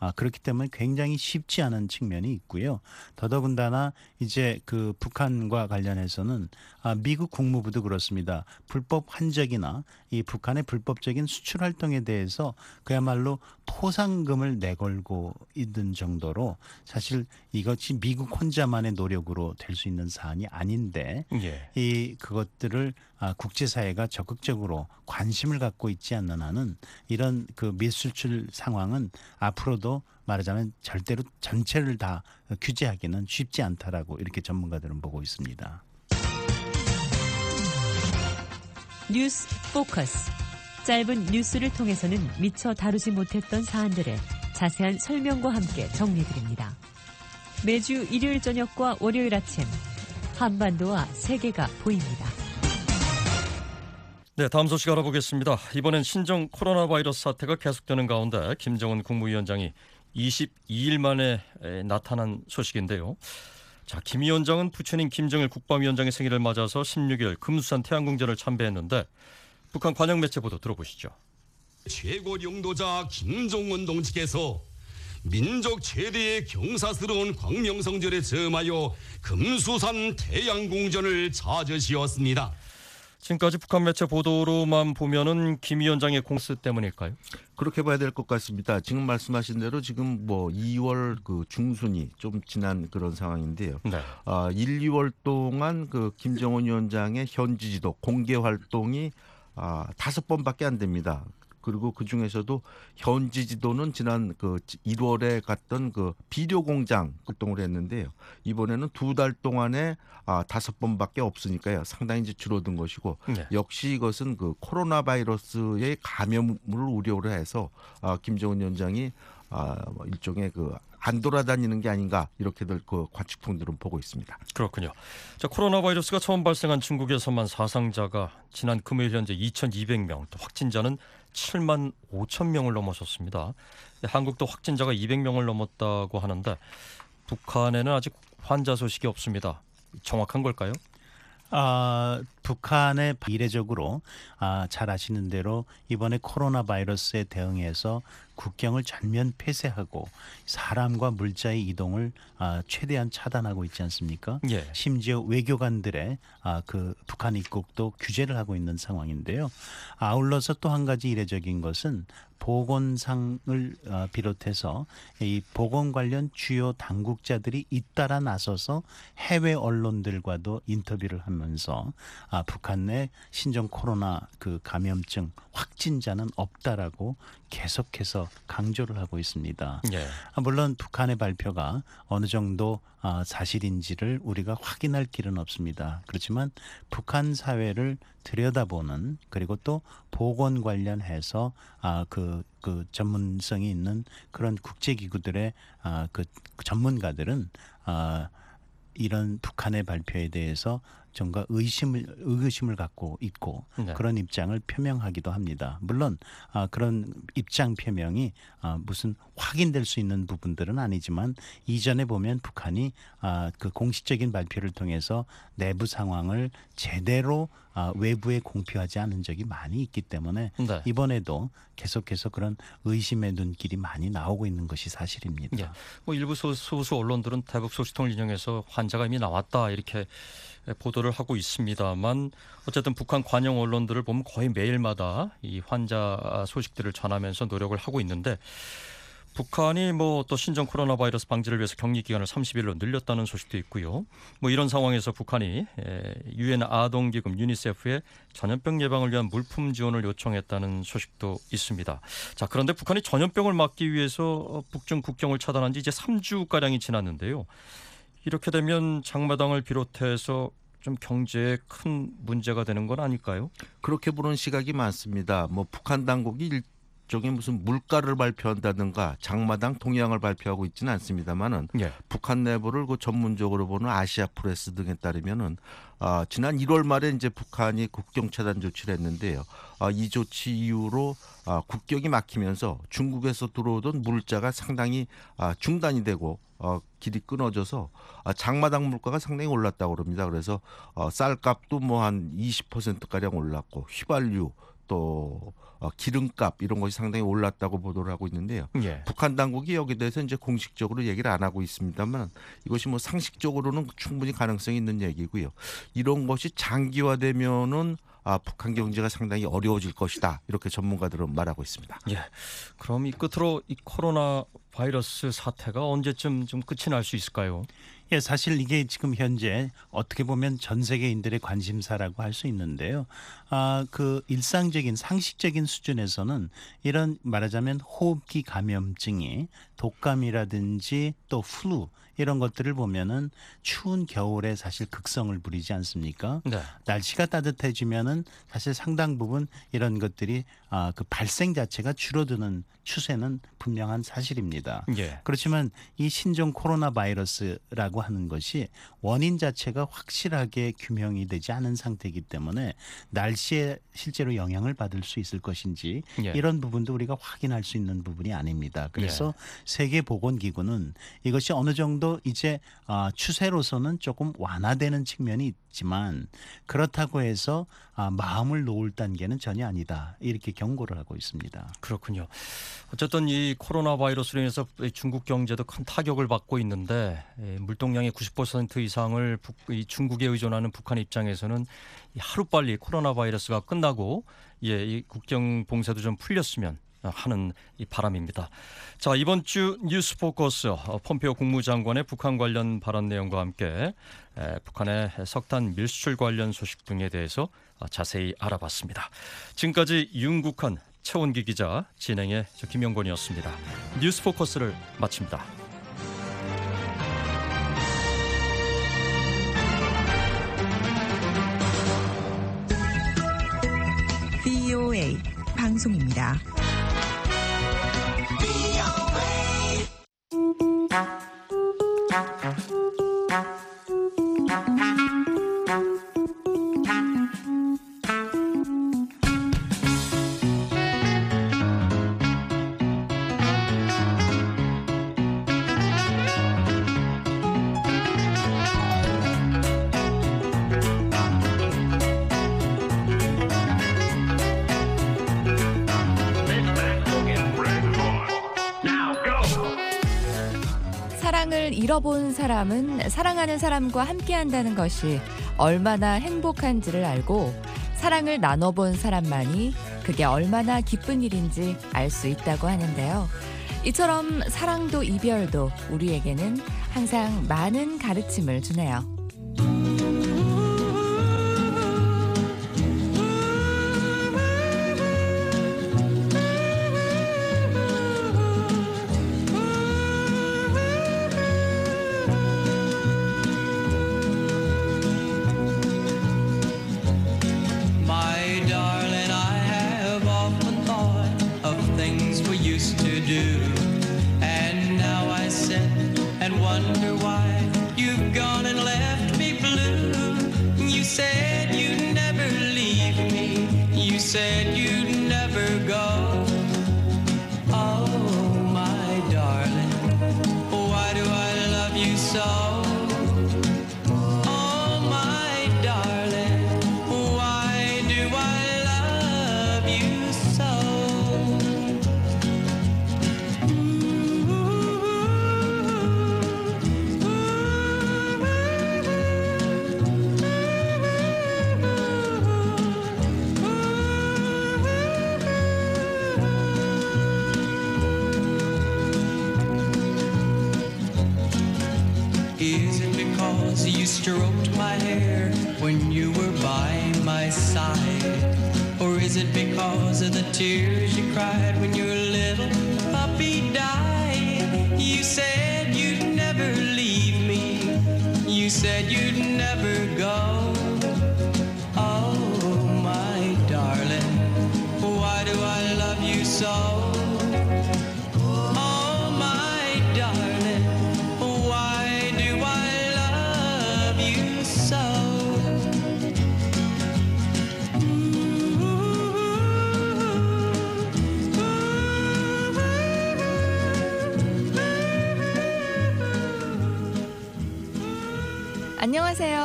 아, 그렇기 때문에 굉장히 쉽지 않은 측면이 있고요. 더더군다나 이제 그 북한과 관련해서는 아, 미국 국무부도 그렇습니다. 불법 환적이나 이 북한의 불법적인 수출 활동에 대해서 그야말로 포상금을 내걸고 있는 정도로 사실 이것이 미국 혼자만의 노력으로 될 수 있는 사안이 아닌데 예. 이 그것들을 아, 국제사회가 적극적으로 관심을 갖고 있지 않는 한은 이런 그 미수출 상황은 앞으로도 말하자면 절대로 전체를 다 규제하기는 쉽지 않다라고 이렇게 전문가들은 보고 있습니다. 뉴스 포커스. 짧은 뉴스를 통해서는 미처 다루지 못했던 사안들을 자세한 설명과 함께 정리해드립니다. 매주 일요일 저녁과 월요일 아침 한반도와 세계가 보입니다. 네, 다음 소식 알아보겠습니다. 이번엔 신종 코로나 바이러스 사태가 계속되는 가운데 김정은 국무위원장이 이십이 일 만에 나타난 소식인데요. 자, 김 위원장은 부처님 김정일 국방위원장의 생일을 맞아서 십육 일 금수산 태양궁전을 참배했는데 북한 관영 매체 보도 들어보시죠. 최고領導자 김정은 동지께서 민족 최대의 경사스러운 광명성절에 점하여 금수산 태양궁전을 찾으시었습니다. 지금까지 북한 매체 보도로만 보면은 김 위원장의 공스 때문일까요? 그렇게 봐야 될 것 같습니다. 지금 말씀하신 대로 지금 뭐 이월 그 중순이 좀 지난 그런 상황인데요. 네. 아, 일, 이월 동안 그 김정은 위원장의 현지 지도 공개 활동이 아, 다섯 번밖에 안 됩니다. 그리고 그 중에서도 현지 지도는 지난 그 일월에 갔던 그 비료 공장 활동을 했는데요. 이번에는 두 달 동안에 아, 다섯 번밖에 없으니까요. 상당히 이제 줄어든 것이고 네. 역시 이것은 그 코로나 바이러스의 감염을 우려를 해서 아, 김정은 위원장이 아, 뭐 일종의 그 안 돌아다니는 게 아닌가 이렇게들 그 관측통들은 보고 있습니다. 그렇군요. 자, 코로나 바이러스가 처음 발생한 중국에서만 사상자가 지난 금요일 현재 이천이백 명, 또 확진자는 칠만 오천 명을 넘어섰습니다. 한국도 확진자가 이백 명을 넘었다고 하는데 북한에는 아직 환자 소식이 없습니다. 정확한 걸까요? 아, 북한의 이례적으로 아, 잘 아시는 대로 이번에 코로나 바이러스에 대응해서 국경을 전면 폐쇄하고 사람과 물자의 이동을 아, 최대한 차단하고 있지 않습니까? 예. 심지어 외교관들의 아, 그 북한 입국도 규제를 하고 있는 상황인데요. 아울러서 또 한 가지 이례적인 것은 보건상을 어, 비롯해서 이 보건 관련 주요 당국자들이 잇따라 나서서 해외 언론들과도 인터뷰를 하면서 아, 북한 내 신종 코로나 그 감염증 확진자는 없다라고 계속해서 강조를 하고 있습니다. 예. 아, 물론 북한의 발표가 어느 정도 아, 사실인지를 우리가 확인할 길은 없습니다. 그렇지만 북한 사회를 들여다보는 그리고 또 보건 관련해서 아, 그, 그 전문성이 있는 그런 국제기구들의 아, 그 전문가들은 아, 이런 북한의 발표에 대해서 정말 의심을 의구심을 갖고 있고 네. 그런 입장을 표명하기도 합니다. 물론 아, 그런 입장 표명이 아, 무슨 확인될 수 있는 부분들은 아니지만 이전에 보면 북한이 아, 그 공식적인 발표를 통해서 내부 상황을 제대로 아, 외부에 공표하지 않은 적이 많이 있기 때문에 네. 이번에도 계속해서 그런 의심의 눈길이 많이 나오고 있는 것이 사실입니다. 예. 뭐 일부 소, 소수 언론들은 대북 소식통을 인용해서 환자가 이미 나왔다 이렇게 보도를 하고 있습니다만 어쨌든 북한 관영 언론들을 보면 거의 매일마다 이 환자 소식들을 전하면서 노력을 하고 있는데 북한이 뭐 또 신종 코로나 바이러스 방지를 위해서 격리 기간을 삼십 일로 늘렸다는 소식도 있고요. 뭐 이런 상황에서 북한이 유엔 아동기금 유니세프에 전염병 예방을 위한 물품 지원을 요청했다는 소식도 있습니다. 자, 그런데 북한이 전염병을 막기 위해서 북중 국경을 차단한 지 이제 삼 주가량이 지났는데요. 이렇게 되면 장마당을 비롯해서 좀 경제에 큰 문제가 되는 건 아닐까요? 그렇게 보는 시각이 많습니다. 뭐 북한 당국이 일종의 무슨 물가를 발표한다든가 장마당 동향을 발표하고 있지는 않습니다만은 예. 북한 내부를 그 전문적으로 보는 아시아 프레스 등에 따르면은 아, 지난 일월 말에 이제 북한이 국경 차단 조치를 했는데요. 아, 이 조치 이후로 아, 국경이 막히면서 중국에서 들어오던 물자가 상당히 아, 중단이 되고 어, 길이 끊어져서 아, 장마당 물가가 상당히 올랐다고 그럽니다. 그래서 어, 쌀값도 뭐 한 이십 퍼센트 가량 올랐고 휘발유 또 어, 기름값 이런 것이 상당히 올랐다고 보도를 하고 있는데요. 예. 북한 당국이 여기에 대해서 이제 공식적으로 얘기를 안 하고 있습니다만 이것이 뭐 상식적으로는 충분히 가능성이 있는 얘기고요. 이런 것이 장기화되면은 아, 북한 경제가 상당히 어려워질 것이다. 이렇게 전문가들은 말하고 있습니다. 예. 그럼 이 끝으로 이 코로나 바이러스 사태가 언제쯤 좀 끝이 날 수 있을까요? 예, 사실 이게 지금 현재 어떻게 보면 전 세계인들의 관심사라고 할 수 있는데요. 아, 그 일상적인 상식적인 수준에서는 이런 말하자면 호흡기 감염증이 독감이라든지 또 플루 이런 것들을 보면은 추운 겨울에 사실 극성을 부리지 않습니까? 네. 날씨가 따뜻해지면은 사실 상당 부분 이런 것들이 아, 그 발생 자체가 줄어드는 추세는 분명한 사실입니다. 예. 그렇지만 이 신종 코로나 바이러스라고 하는 것이 원인 자체가 확실하게 규명이 되지 않은 상태이기 때문에 날씨에 실제로 영향을 받을 수 있을 것인지 예. 이런 부분도 우리가 확인할 수 있는 부분이 아닙니다. 그래서 세계보건기구는 이것이 어느 정도 이제 추세로서는 조금 완화되는 측면이 있지만 그렇다고 해서 마음을 놓을 단계는 전혀 아니다. 이렇게 경고를 하고 있습니다. 그렇군요. 어쨌든 이 코로나 바이러스로 인해서 중국 경제도 큰 타격을 받고 있는데 물동량의 구십 퍼센트 이상을 북, 이 중국에 의존하는 북한 입장에서는 하루빨리 코로나 바이러스가 끝나고 예, 이 국경 봉쇄도 좀 풀렸으면 하는 이 바람입니다. 자, 이번 주 뉴스 포커스 폼페이오 국무장관의 북한 관련 발언 내용과 함께 에, 북한의 석탄 밀수출 관련 소식 등에 대해서 자세히 알아봤습니다. 지금까지 윤국한 최원기 기자, 진행의 저 김영권이었습니다. 뉴스 포커스를 마칩니다. 브이오에이 방송입니다. 사랑을 잃어본 사람은 사랑하는 사람과 함께한다는 것이 얼마나 행복한지를 알고 사랑을 나눠본 사람만이 그게 얼마나 기쁜 일인지 알 수 있다고 하는데요. 이처럼 사랑도 이별도 우리에게는 항상 많은 가르침을 주네요. Said you'd never go. Oh, my darling, why do I love you so? Oh, my darling, why do I love you so? Is it because you stroked my hair when you were by my side? Or is it because of the tears you cried when your little puppy died? You said you'd never leave me. You said you'd never go. Oh, my darling, why do I love you so? 안녕하세요.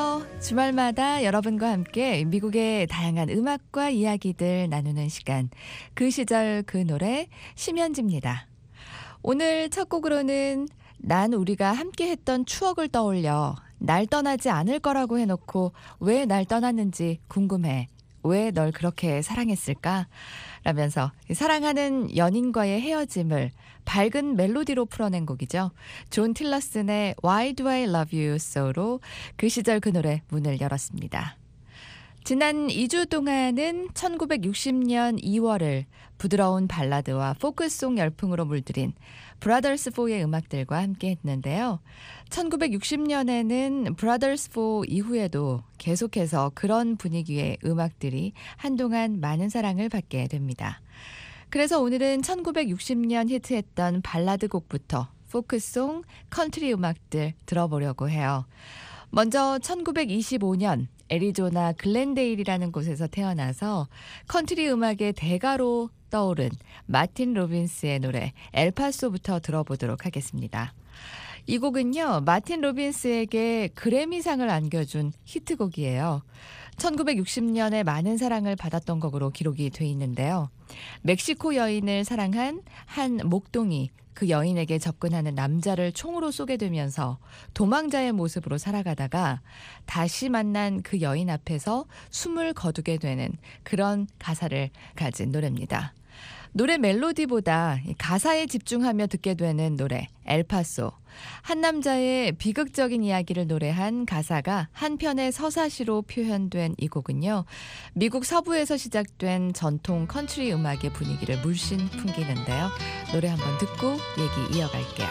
주말마다 여러분과 함께 미국의 다양한 음악과 이야기들 나누는 시간. 그 시절 그 노래 심현지입니다. 오늘 첫 곡으로는 난 우리가 함께 했던 추억을 떠올려 날 떠나지 않을 거라고 해놓고 왜 날 떠났는지 궁금해. 왜 널 그렇게 사랑했을까? 라면서 사랑하는 연인과의 헤어짐을 밝은 멜로디로 풀어낸 곡이죠. 존 틸러슨의 Why Do I Love You So로 그 시절 그 노래 문을 열었습니다. 지난 이 주 동안은 천구백육십 년 이월을 부드러운 발라드와 포크송 열풍으로 물들인 브라더스 포의 음악들과 함께 했는데요. 천구백육십 년에는 브라더스 포 이후에도 계속해서 그런 분위기의 음악들이 한동안 많은 사랑을 받게 됩니다. 그래서 오늘은 천구백육십 년 히트했던 발라드 곡부터 포크송, 컨트리 음악들 들어보려고 해요. 먼저 천구백이십오 년 애리조나 글렌데일이라는 곳에서 태어나서 컨트리 음악의 대가로 떠오른 마틴 로빈스의 노래 엘파소부터 들어보도록 하겠습니다. 이 곡은요, 마틴 로빈스에게 그래미상을 안겨준 히트곡이에요. 천구백육십 년에 많은 사랑을 받았던 곡으로 기록이 돼 있는데요. 멕시코 여인을 사랑한 한 목동이 그 여인에게 접근하는 남자를 총으로 쏘게 되면서 도망자의 모습으로 살아가다가 다시 만난 그 여인 앞에서 숨을 거두게 되는 그런 가사를 가진 노래입니다. 노래 멜로디보다 가사에 집중하며 듣게 되는 노래 엘파소. 한 남자의 비극적인 이야기를 노래한 가사가 한 편의 서사시로 표현된 이 곡은요. 미국 서부에서 시작된 전통 컨트리 음악의 분위기를 물씬 풍기는데요. 노래 한번 듣고 얘기 이어갈게요.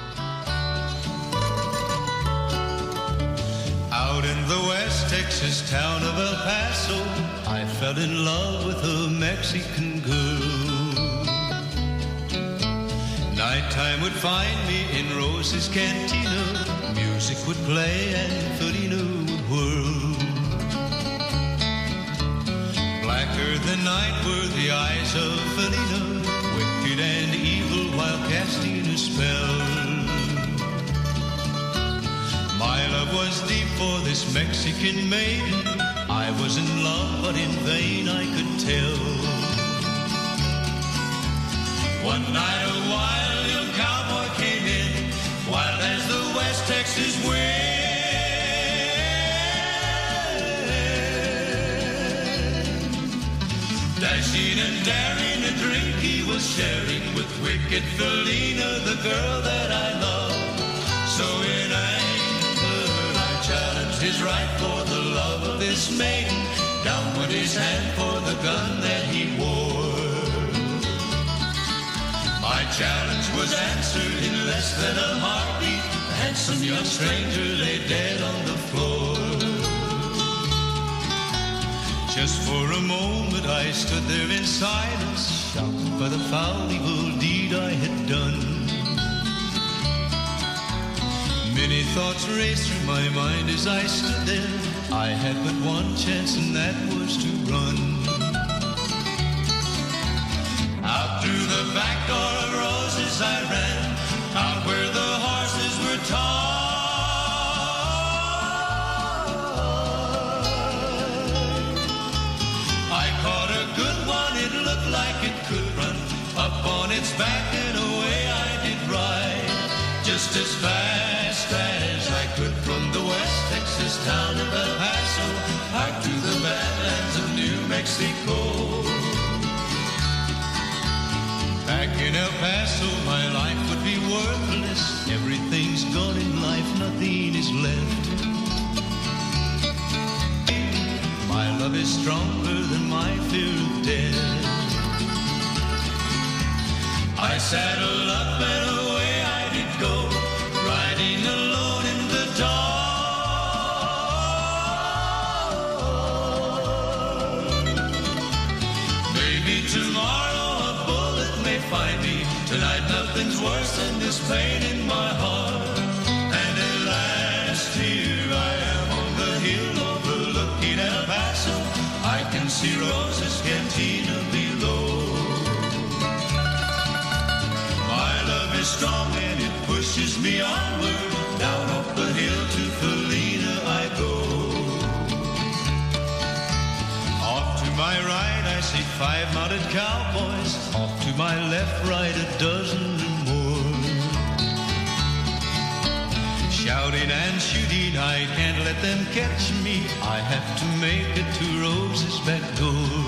Out in the West Texas town of El Paso, I fell in love with a Mexican girl. Nighttime would find me in Rose's Cantina. Music would play and Felina would whirl. Blacker than night were the eyes of Felina, wicked and evil while casting a spell. My love was deep for this Mexican maiden. I was in love, but in vain I could tell. One night a wild young cowboy came in, wild as the West Texas wind. Dashing and daring, a drink he was sharing with wicked Felina, the girl that I love. So in anger I challenged his right for the love of this maiden. Down went his hand for the gun that he wore. My challenge was answered in less than a heartbeat. The handsome young stranger lay dead on the floor. Just for a moment I stood there in silence, shocked by the foul evil deed I had done. Many thoughts raced through my mind as I stood there. I had but one chance and that was to run. Out through the back door of Roses I ran, out where the horses were tied. I caught a good one, it looked like it could run. Up on its back and away I did ride, just as fast as I could from the West Texas town of El Paso out to the badlands of New Mexico. Back in El Paso, my life would be worthless. Everything's gone in life, nothing is left. My love is stronger than my fear of death. I saddled up and away I did go, riding alone in the dark. Maybe tomorrow find me. Tonight nothing's worse than this pain in my heart. And at last here I am on the hill overlooking El Paso. I can see Rose's Cantina below. My love is strong and it pushes me onward. Down off the hill to Felina I go. my right I see five mounted cowboys. Off to my left, right, a dozen or more. Shouting and shooting, I can't let them catch me. I have to make it to Rose's back door.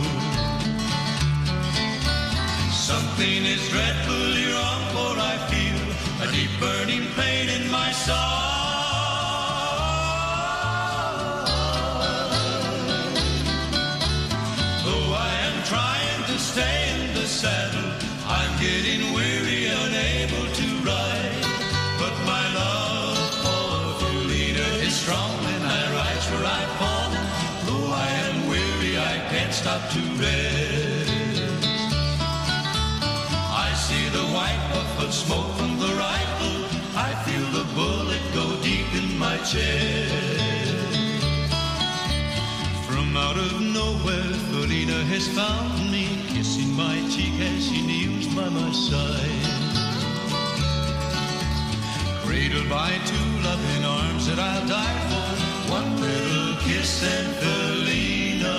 Something is dreadfully wrong, for I feel a deep burning pain in my soul. Stay in the saddle, I'm getting weary, unable to ride. But my love for Felina is strong, and I rise where I fall. Though I am weary, I can't stop to rest. I see the white puff of smoke from the rifle. I feel the bullet go deep in my chest. From out of nowhere, Felina has found me, kissing my cheek as she kneels by my side. Cradled by two loving arms that I'll die for, one little kiss and Felina,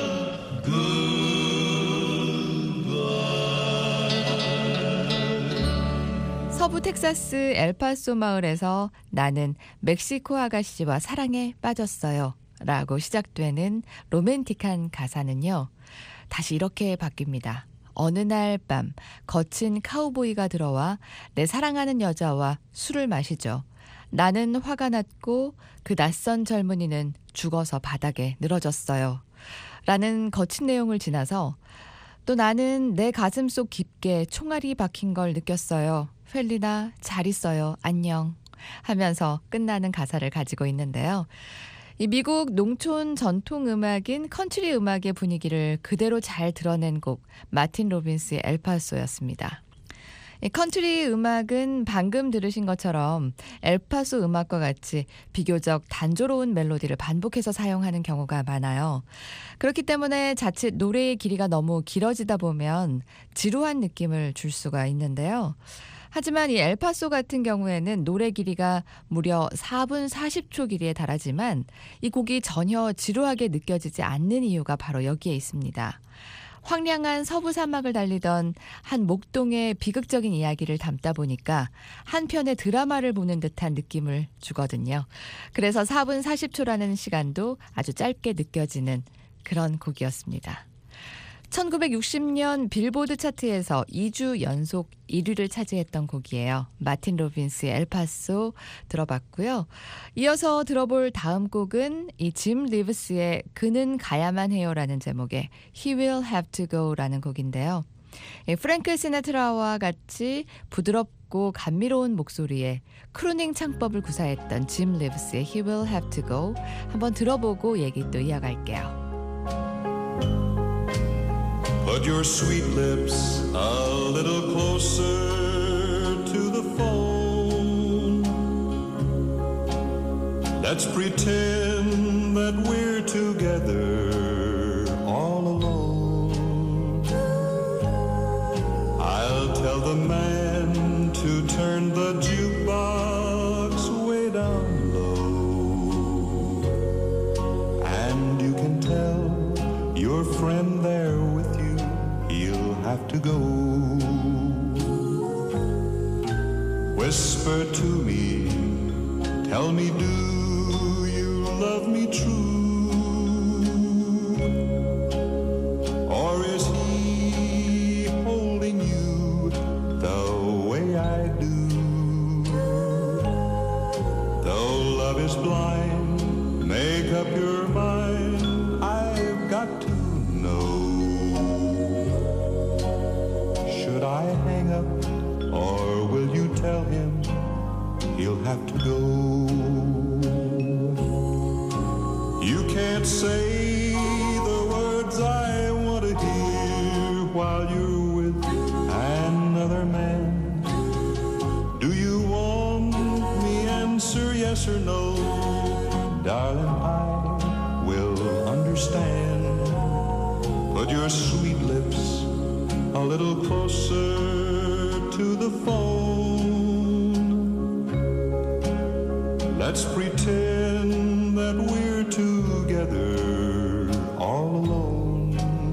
goodbye. 서부 텍사스 엘파소 마을에서 나는 멕시코 아가씨와 사랑에 빠졌어요 라고 시작되는 로맨틱한 가사는요, 다시 이렇게 바뀝니다. 어느 날 밤 거친 카우보이가 들어와 내 사랑하는 여자와 술을 마시죠. 나는 화가 났고 그 낯선 젊은이는 죽어서 바닥에 늘어졌어요 라는 거친 내용을 지나서 또 나는 내 가슴 속 깊게 총알이 박힌 걸 느꼈어요. 펠리나 잘 있어요. 안녕 하면서 끝나는 가사를 가지고 있는데요. 이 미국 농촌 전통 음악인 컨트리 음악의 분위기를 그대로 잘 드러낸 곡 마틴 로빈스의 엘파소였습니다. 이 컨트리 음악은 방금 들으신 것처럼 엘파소 음악과 같이 비교적 단조로운 멜로디를 반복해서 사용하는 경우가 많아요. 그렇기 때문에 자칫 노래의 길이가 너무 길어지다 보면 지루한 느낌을 줄 수가 있는데요. 하지만 이 엘파소 같은 경우에는 노래 길이가 무려 사 분 사십 초 길이에 달하지만 이 곡이 전혀 지루하게 느껴지지 않는 이유가 바로 여기에 있습니다. 황량한 서부 사막을 달리던 한 목동의 비극적인 이야기를 담다 보니까 한편의 드라마를 보는 듯한 느낌을 주거든요. 그래서 사 분 사십 초라는 시간도 아주 짧게 느껴지는 그런 곡이었습니다. 천구백육십 년 빌보드 차트에서 이 주 연속 일 위를 차지했던 곡이에요. 마틴 로빈스의 엘파소 들어봤고요. 이어서 들어볼 다음 곡은 이 짐 리브스의 그는 가야만 해요라는 제목의 He Will Have to Go라는 곡인데요. 프랭크 시나트라와 같이 부드럽고 감미로운 목소리에 크루닝 창법을 구사했던 짐 리브스의 He Will Have to Go 한번 들어보고 얘기 또 이어갈게요. Put your sweet lips a little closer to the phone. Let's pretend that we're together all alone. I'll tell the man to turn the jukebox way down low. And you can tell your friend there with you he'll have to go. Whisper to me, tell me, do you love me true? Or is he holding you the way I do? Though love is blind, make up your mind, I've got to know. Should I hang up, or will you tell him he'll have to go? You can't say the words I want to hear while you're with another man. Do you want me answer yes or no? Darling, I will understand. Put your sweet lips a little closer to the phone. Let's pretend that we're together all alone.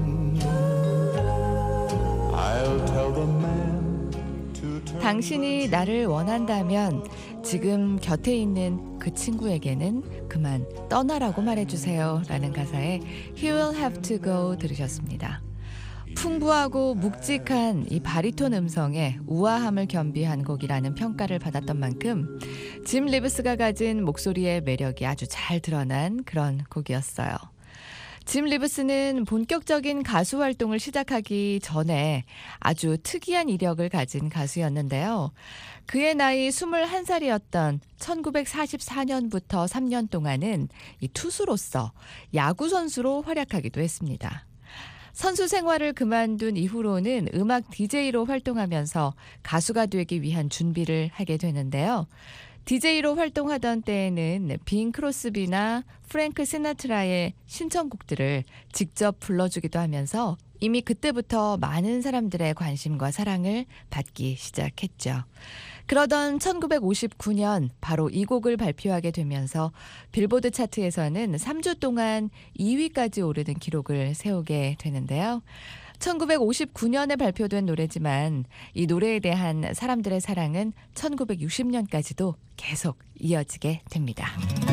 당신이 나를 원한다면 지금 곁에 있는 그 친구에게는 그만 떠나라고 말해주세요 라는 가사의 He will have to go 들으셨습니다. 풍부하고 묵직한 이 바리톤 음성에 우아함을 겸비한 곡이라는 평가를 받았던 만큼 짐 리브스가 가진 목소리의 매력이 아주 잘 드러난 그런 곡이었어요. 짐 리브스는 본격적인 가수 활동을 시작하기 전에 아주 특이한 이력을 가진 가수였는데요. 그의 나이 스물한 살이었던 천구백사십사 년부터 삼 년 동안은 이 투수로서 야구 선수로 활약하기도 했습니다. 선수 생활을 그만둔 이후로는 음악 디제이로 활동하면서 가수가 되기 위한 준비를 하게 되는데요. 디제이로 활동하던 때에는 빈 크로스비나 프랭크 시나트라의 신청곡들을 직접 불러주기도 하면서 이미 그때부터 많은 사람들의 관심과 사랑을 받기 시작했죠. 그러던 천구백오십구 년 바로 이 곡을 발표하게 되면서 빌보드 차트에서는 삼 주 동안 이 위까지 오르는 기록을 세우게 되는데요. 천구백오십구 년에 발표된 노래지만 이 노래에 대한 사람들의 사랑은 천구백육십 년까지도 계속 이어지게 됩니다.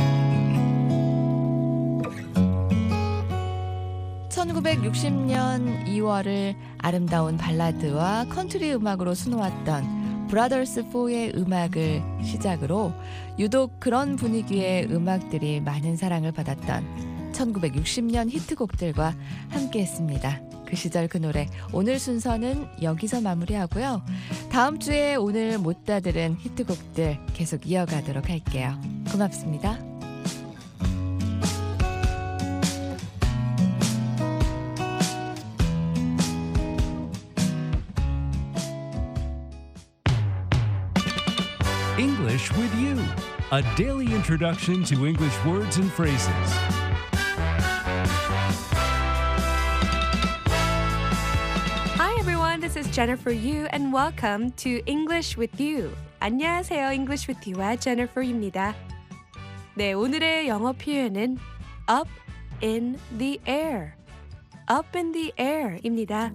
천구백육십 년 이월을 아름다운 발라드와 컨트리 음악으로 수놓았던 브라더스 포의 음악을 시작으로 유독 그런 분위기의 음악들이 많은 사랑을 받았던 천구백육십 년 히트곡들과 함께했습니다. 그 시절 그 노래 오늘 순서는 여기서 마무리하고요. 다음 주에 오늘 못 다 들은 히트곡들 계속 이어가도록 할게요. 고맙습니다. English with you, a daily introduction to English words and phrases. Hi everyone, this is Jennifer Yu and welcome to English with You. 안녕하세요, English with You와 Jennifer입니다. 네, 오늘의 영어 표현은 up in the air, up in the air입니다.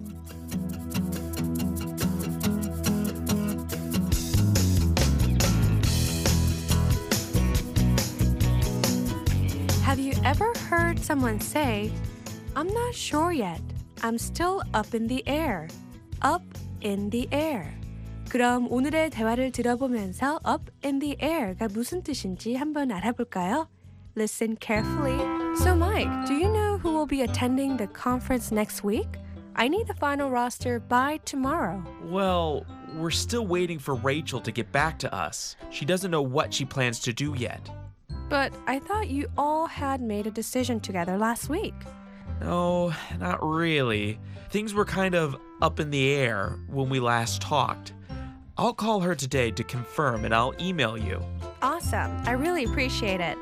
Have you ever heard someone say, I'm not sure yet. I'm still up in the air. Up in the air. 그럼 오늘의 대화를 들어보면서 up in the air가 무슨 뜻인지 한번 알아볼까요? Listen carefully. So Mike, do you know who will be attending the conference next week? I need the final roster by tomorrow. Well, we're still waiting for Rachel to get back to us. She doesn't know what she plans to do yet. But I thought you all had made a decision together last week. No, not really. Things were kind of up in the air when we last talked. I'll call her today to confirm and I'll email you. Awesome. I really appreciate it.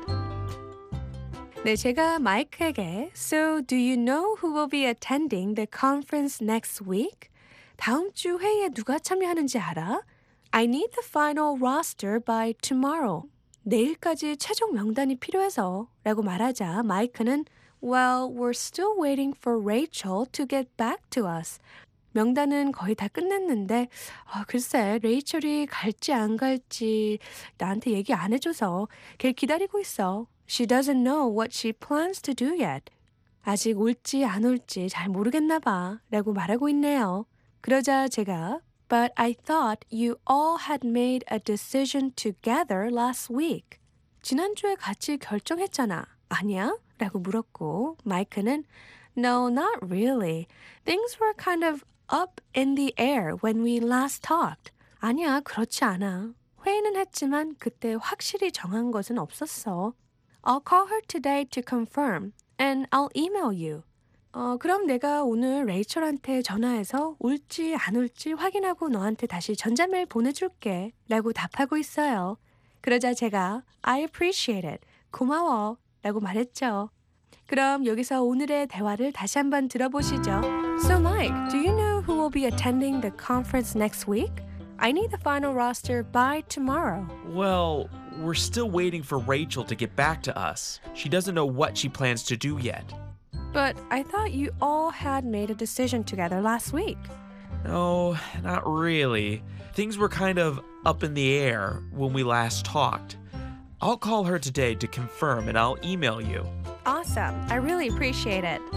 네, 제가 마이크에게 So do you know who will be attending the conference next week? 다음 주 회의에 누가 참여하는지 알아? I need the final roster by tomorrow. 내일까지 최종 명단이 필요해서 라고 말하자 마이크는 Well, we're still waiting for Rachel to get back to us. 명단은 거의 다 끝냈는데 아, 글쎄 레이첼이 갈지 안 갈지 나한테 얘기 안 해줘서 걔 기다리고 있어. She doesn't know what she plans to do yet. 아직 올지 안 올지 잘 모르겠나 봐 라고 말하고 있네요. 그러자 제가 But I thought you all had made a decision together last week. 지난주에 같이 결정했잖아. 아니야? 라고 물었고 마이크는 No, not really. Things were kind of up in the air when we last talked. 아니야, 그렇지 않아. 회의는 했지만 그때 확실히 정한 것은 없었어. I'll call her today to confirm and I'll email you. 어, 그럼 내가 오늘 레이첼한테 전화해서 올지 안 올지 확인하고 너한테 다시 전자메일 보내줄게 라고 답하고 있어요. 그러자 제가 I appreciate it. 고마워 라고 말했죠. 그럼 여기서 오늘의 대화를 다시 한번 들어보시죠. So Mike, do you know who will be attending the conference next week? I need the final roster by tomorrow. Well, we're still waiting for Rachel to get back to us. She doesn't know what she plans to do yet. But I thought you all had made a decision together last week. No, not really. Things were kind of up in the air when we last talked. I'll call her today to confirm and I'll email you. Awesome. I really appreciate it.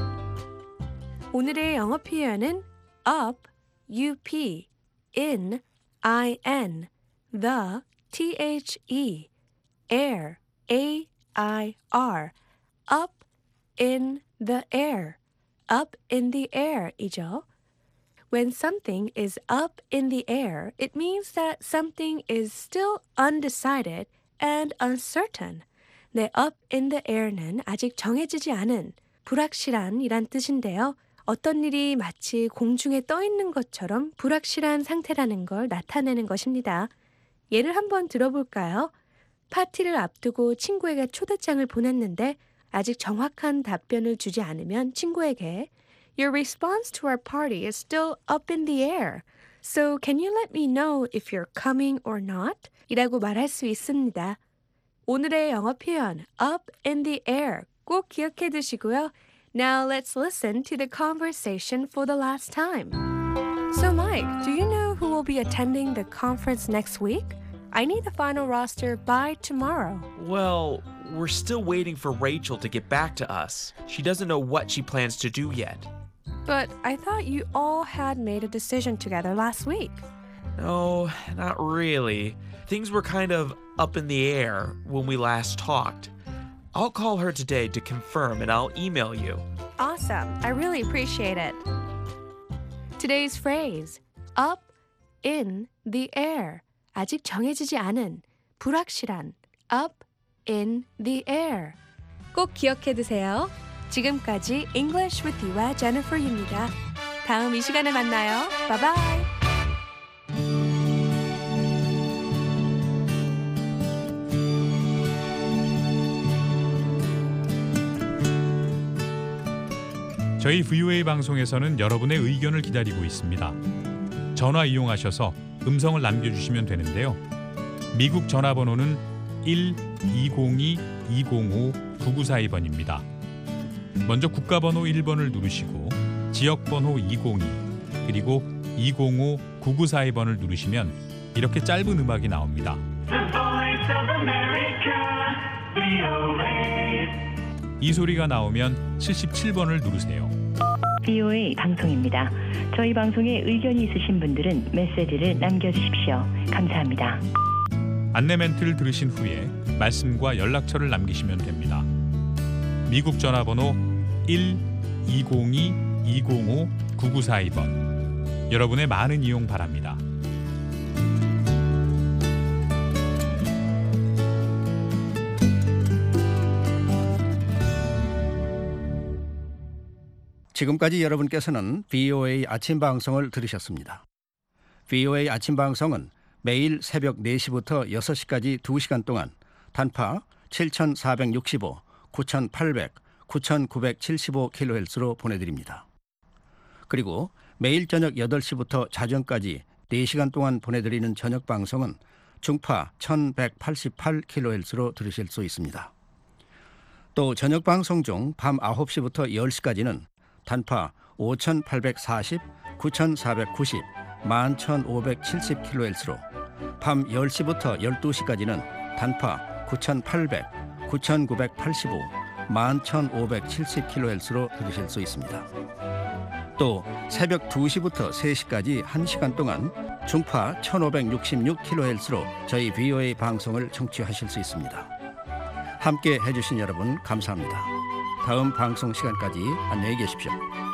오늘의 영어 표현은 up, up, in, in, the, the, air, a, I, r, up in the air, up in the air 이죠. When something is up in the air, it means that something is still undecided and uncertain. 네, up in the air는 아직 정해지지 않은, 불확실한 이란 뜻인데요. 어떤 일이 마치 공중에 떠 있는 것처럼 불확실한 상태라는 걸 나타내는 것입니다. 예를 한번 들어볼까요? 파티를 앞두고 친구에게 초대장을 보냈는데 아직 정확한 답변을 주지 않으면 친구에게 Your response to our party is still up in the air. So can you let me know if you're coming or not? 이라고 말할 수 있습니다. 오늘의 영어 표현 up in the air 꼭 기억해 두시고요. Now let's listen to the conversation for the last time. So Mike, do you know who will be attending the conference next week? I need the final roster by tomorrow. Well, we're still waiting for Rachel to get back to us. She doesn't know what she plans to do yet. But I thought you all had made a decision together last week. No, not really. Things were kind of up in the air when we last talked. I'll call her today to confirm and I'll email you. Awesome. I really appreciate it. Today's phrase, up in the air. 아직 정해지지 않은, 불확실한, up in the air. 꼭 기억해 두세요. 지금까지 English with You와 Jennifer Yu입니다. 다음 이 시간에 만나요. Bye bye. 저희 브이오에이 방송에서는 여러분의 의견을 기다리고 있습니다. 전화 이용하셔서 음성을 남겨주시면 되는데요. 미국 전화번호는 일 이공이 이공오 구구사이 번입니다. 먼저 국가번호 일 번을 누르시고 지역번호 이공이 그리고 이공오 구구사이 번을 누르시면 이렇게 짧은 음악이 나옵니다. 이 소리가 나오면 칠십칠 번을 누르세요. 브이오에이 방송입니다. 저희 방송에 의견이 있으신 분들은 메시지를 남겨주십시오. 감사합니다. 안내 멘트를 들으신 후에 말씀과 연락처를 남기시면 됩니다. 미국 전화번호 일 이공이 이공오 구구사이 번. 여러분의 많은 이용 바랍니다. 지금까지 여러분께서는 브이오에이 아침 방송을 들으셨습니다. 브이오에이 아침 방송은 매일 새벽 네 시부터 여섯 시까지 두 시간 동안 단파 칠천사백육십오, 구천팔백, 구천구백칠십오 킬로헤르츠로 보내드립니다. 그리고 매일 저녁 여덟 시부터 자정까지 네 시간 동안 보내드리는 저녁 방송은 중파 천백팔십팔 킬로헤르츠로 들으실 수 있습니다. 또 저녁 방송 중 밤 아홉 시부터 열 시까지는 단파 오천팔백사십, 구천사백구십, 만 천오백칠십 킬로헤르츠로 밤 열 시부터 열두 시까지는 단파 구천팔백, 구천구백팔십오, 만 천오백칠십 킬로헤르츠로 들으실 수 있습니다. 또 새벽 두 시부터 세 시까지 한 시간 동안 중파 천오백육십육 킬로헤르츠로 저희 브이오에이 방송을 청취하실 수 있습니다. 함께 해주신 여러분 감사합니다. 다음 방송 시간까지 안녕히 계십시오.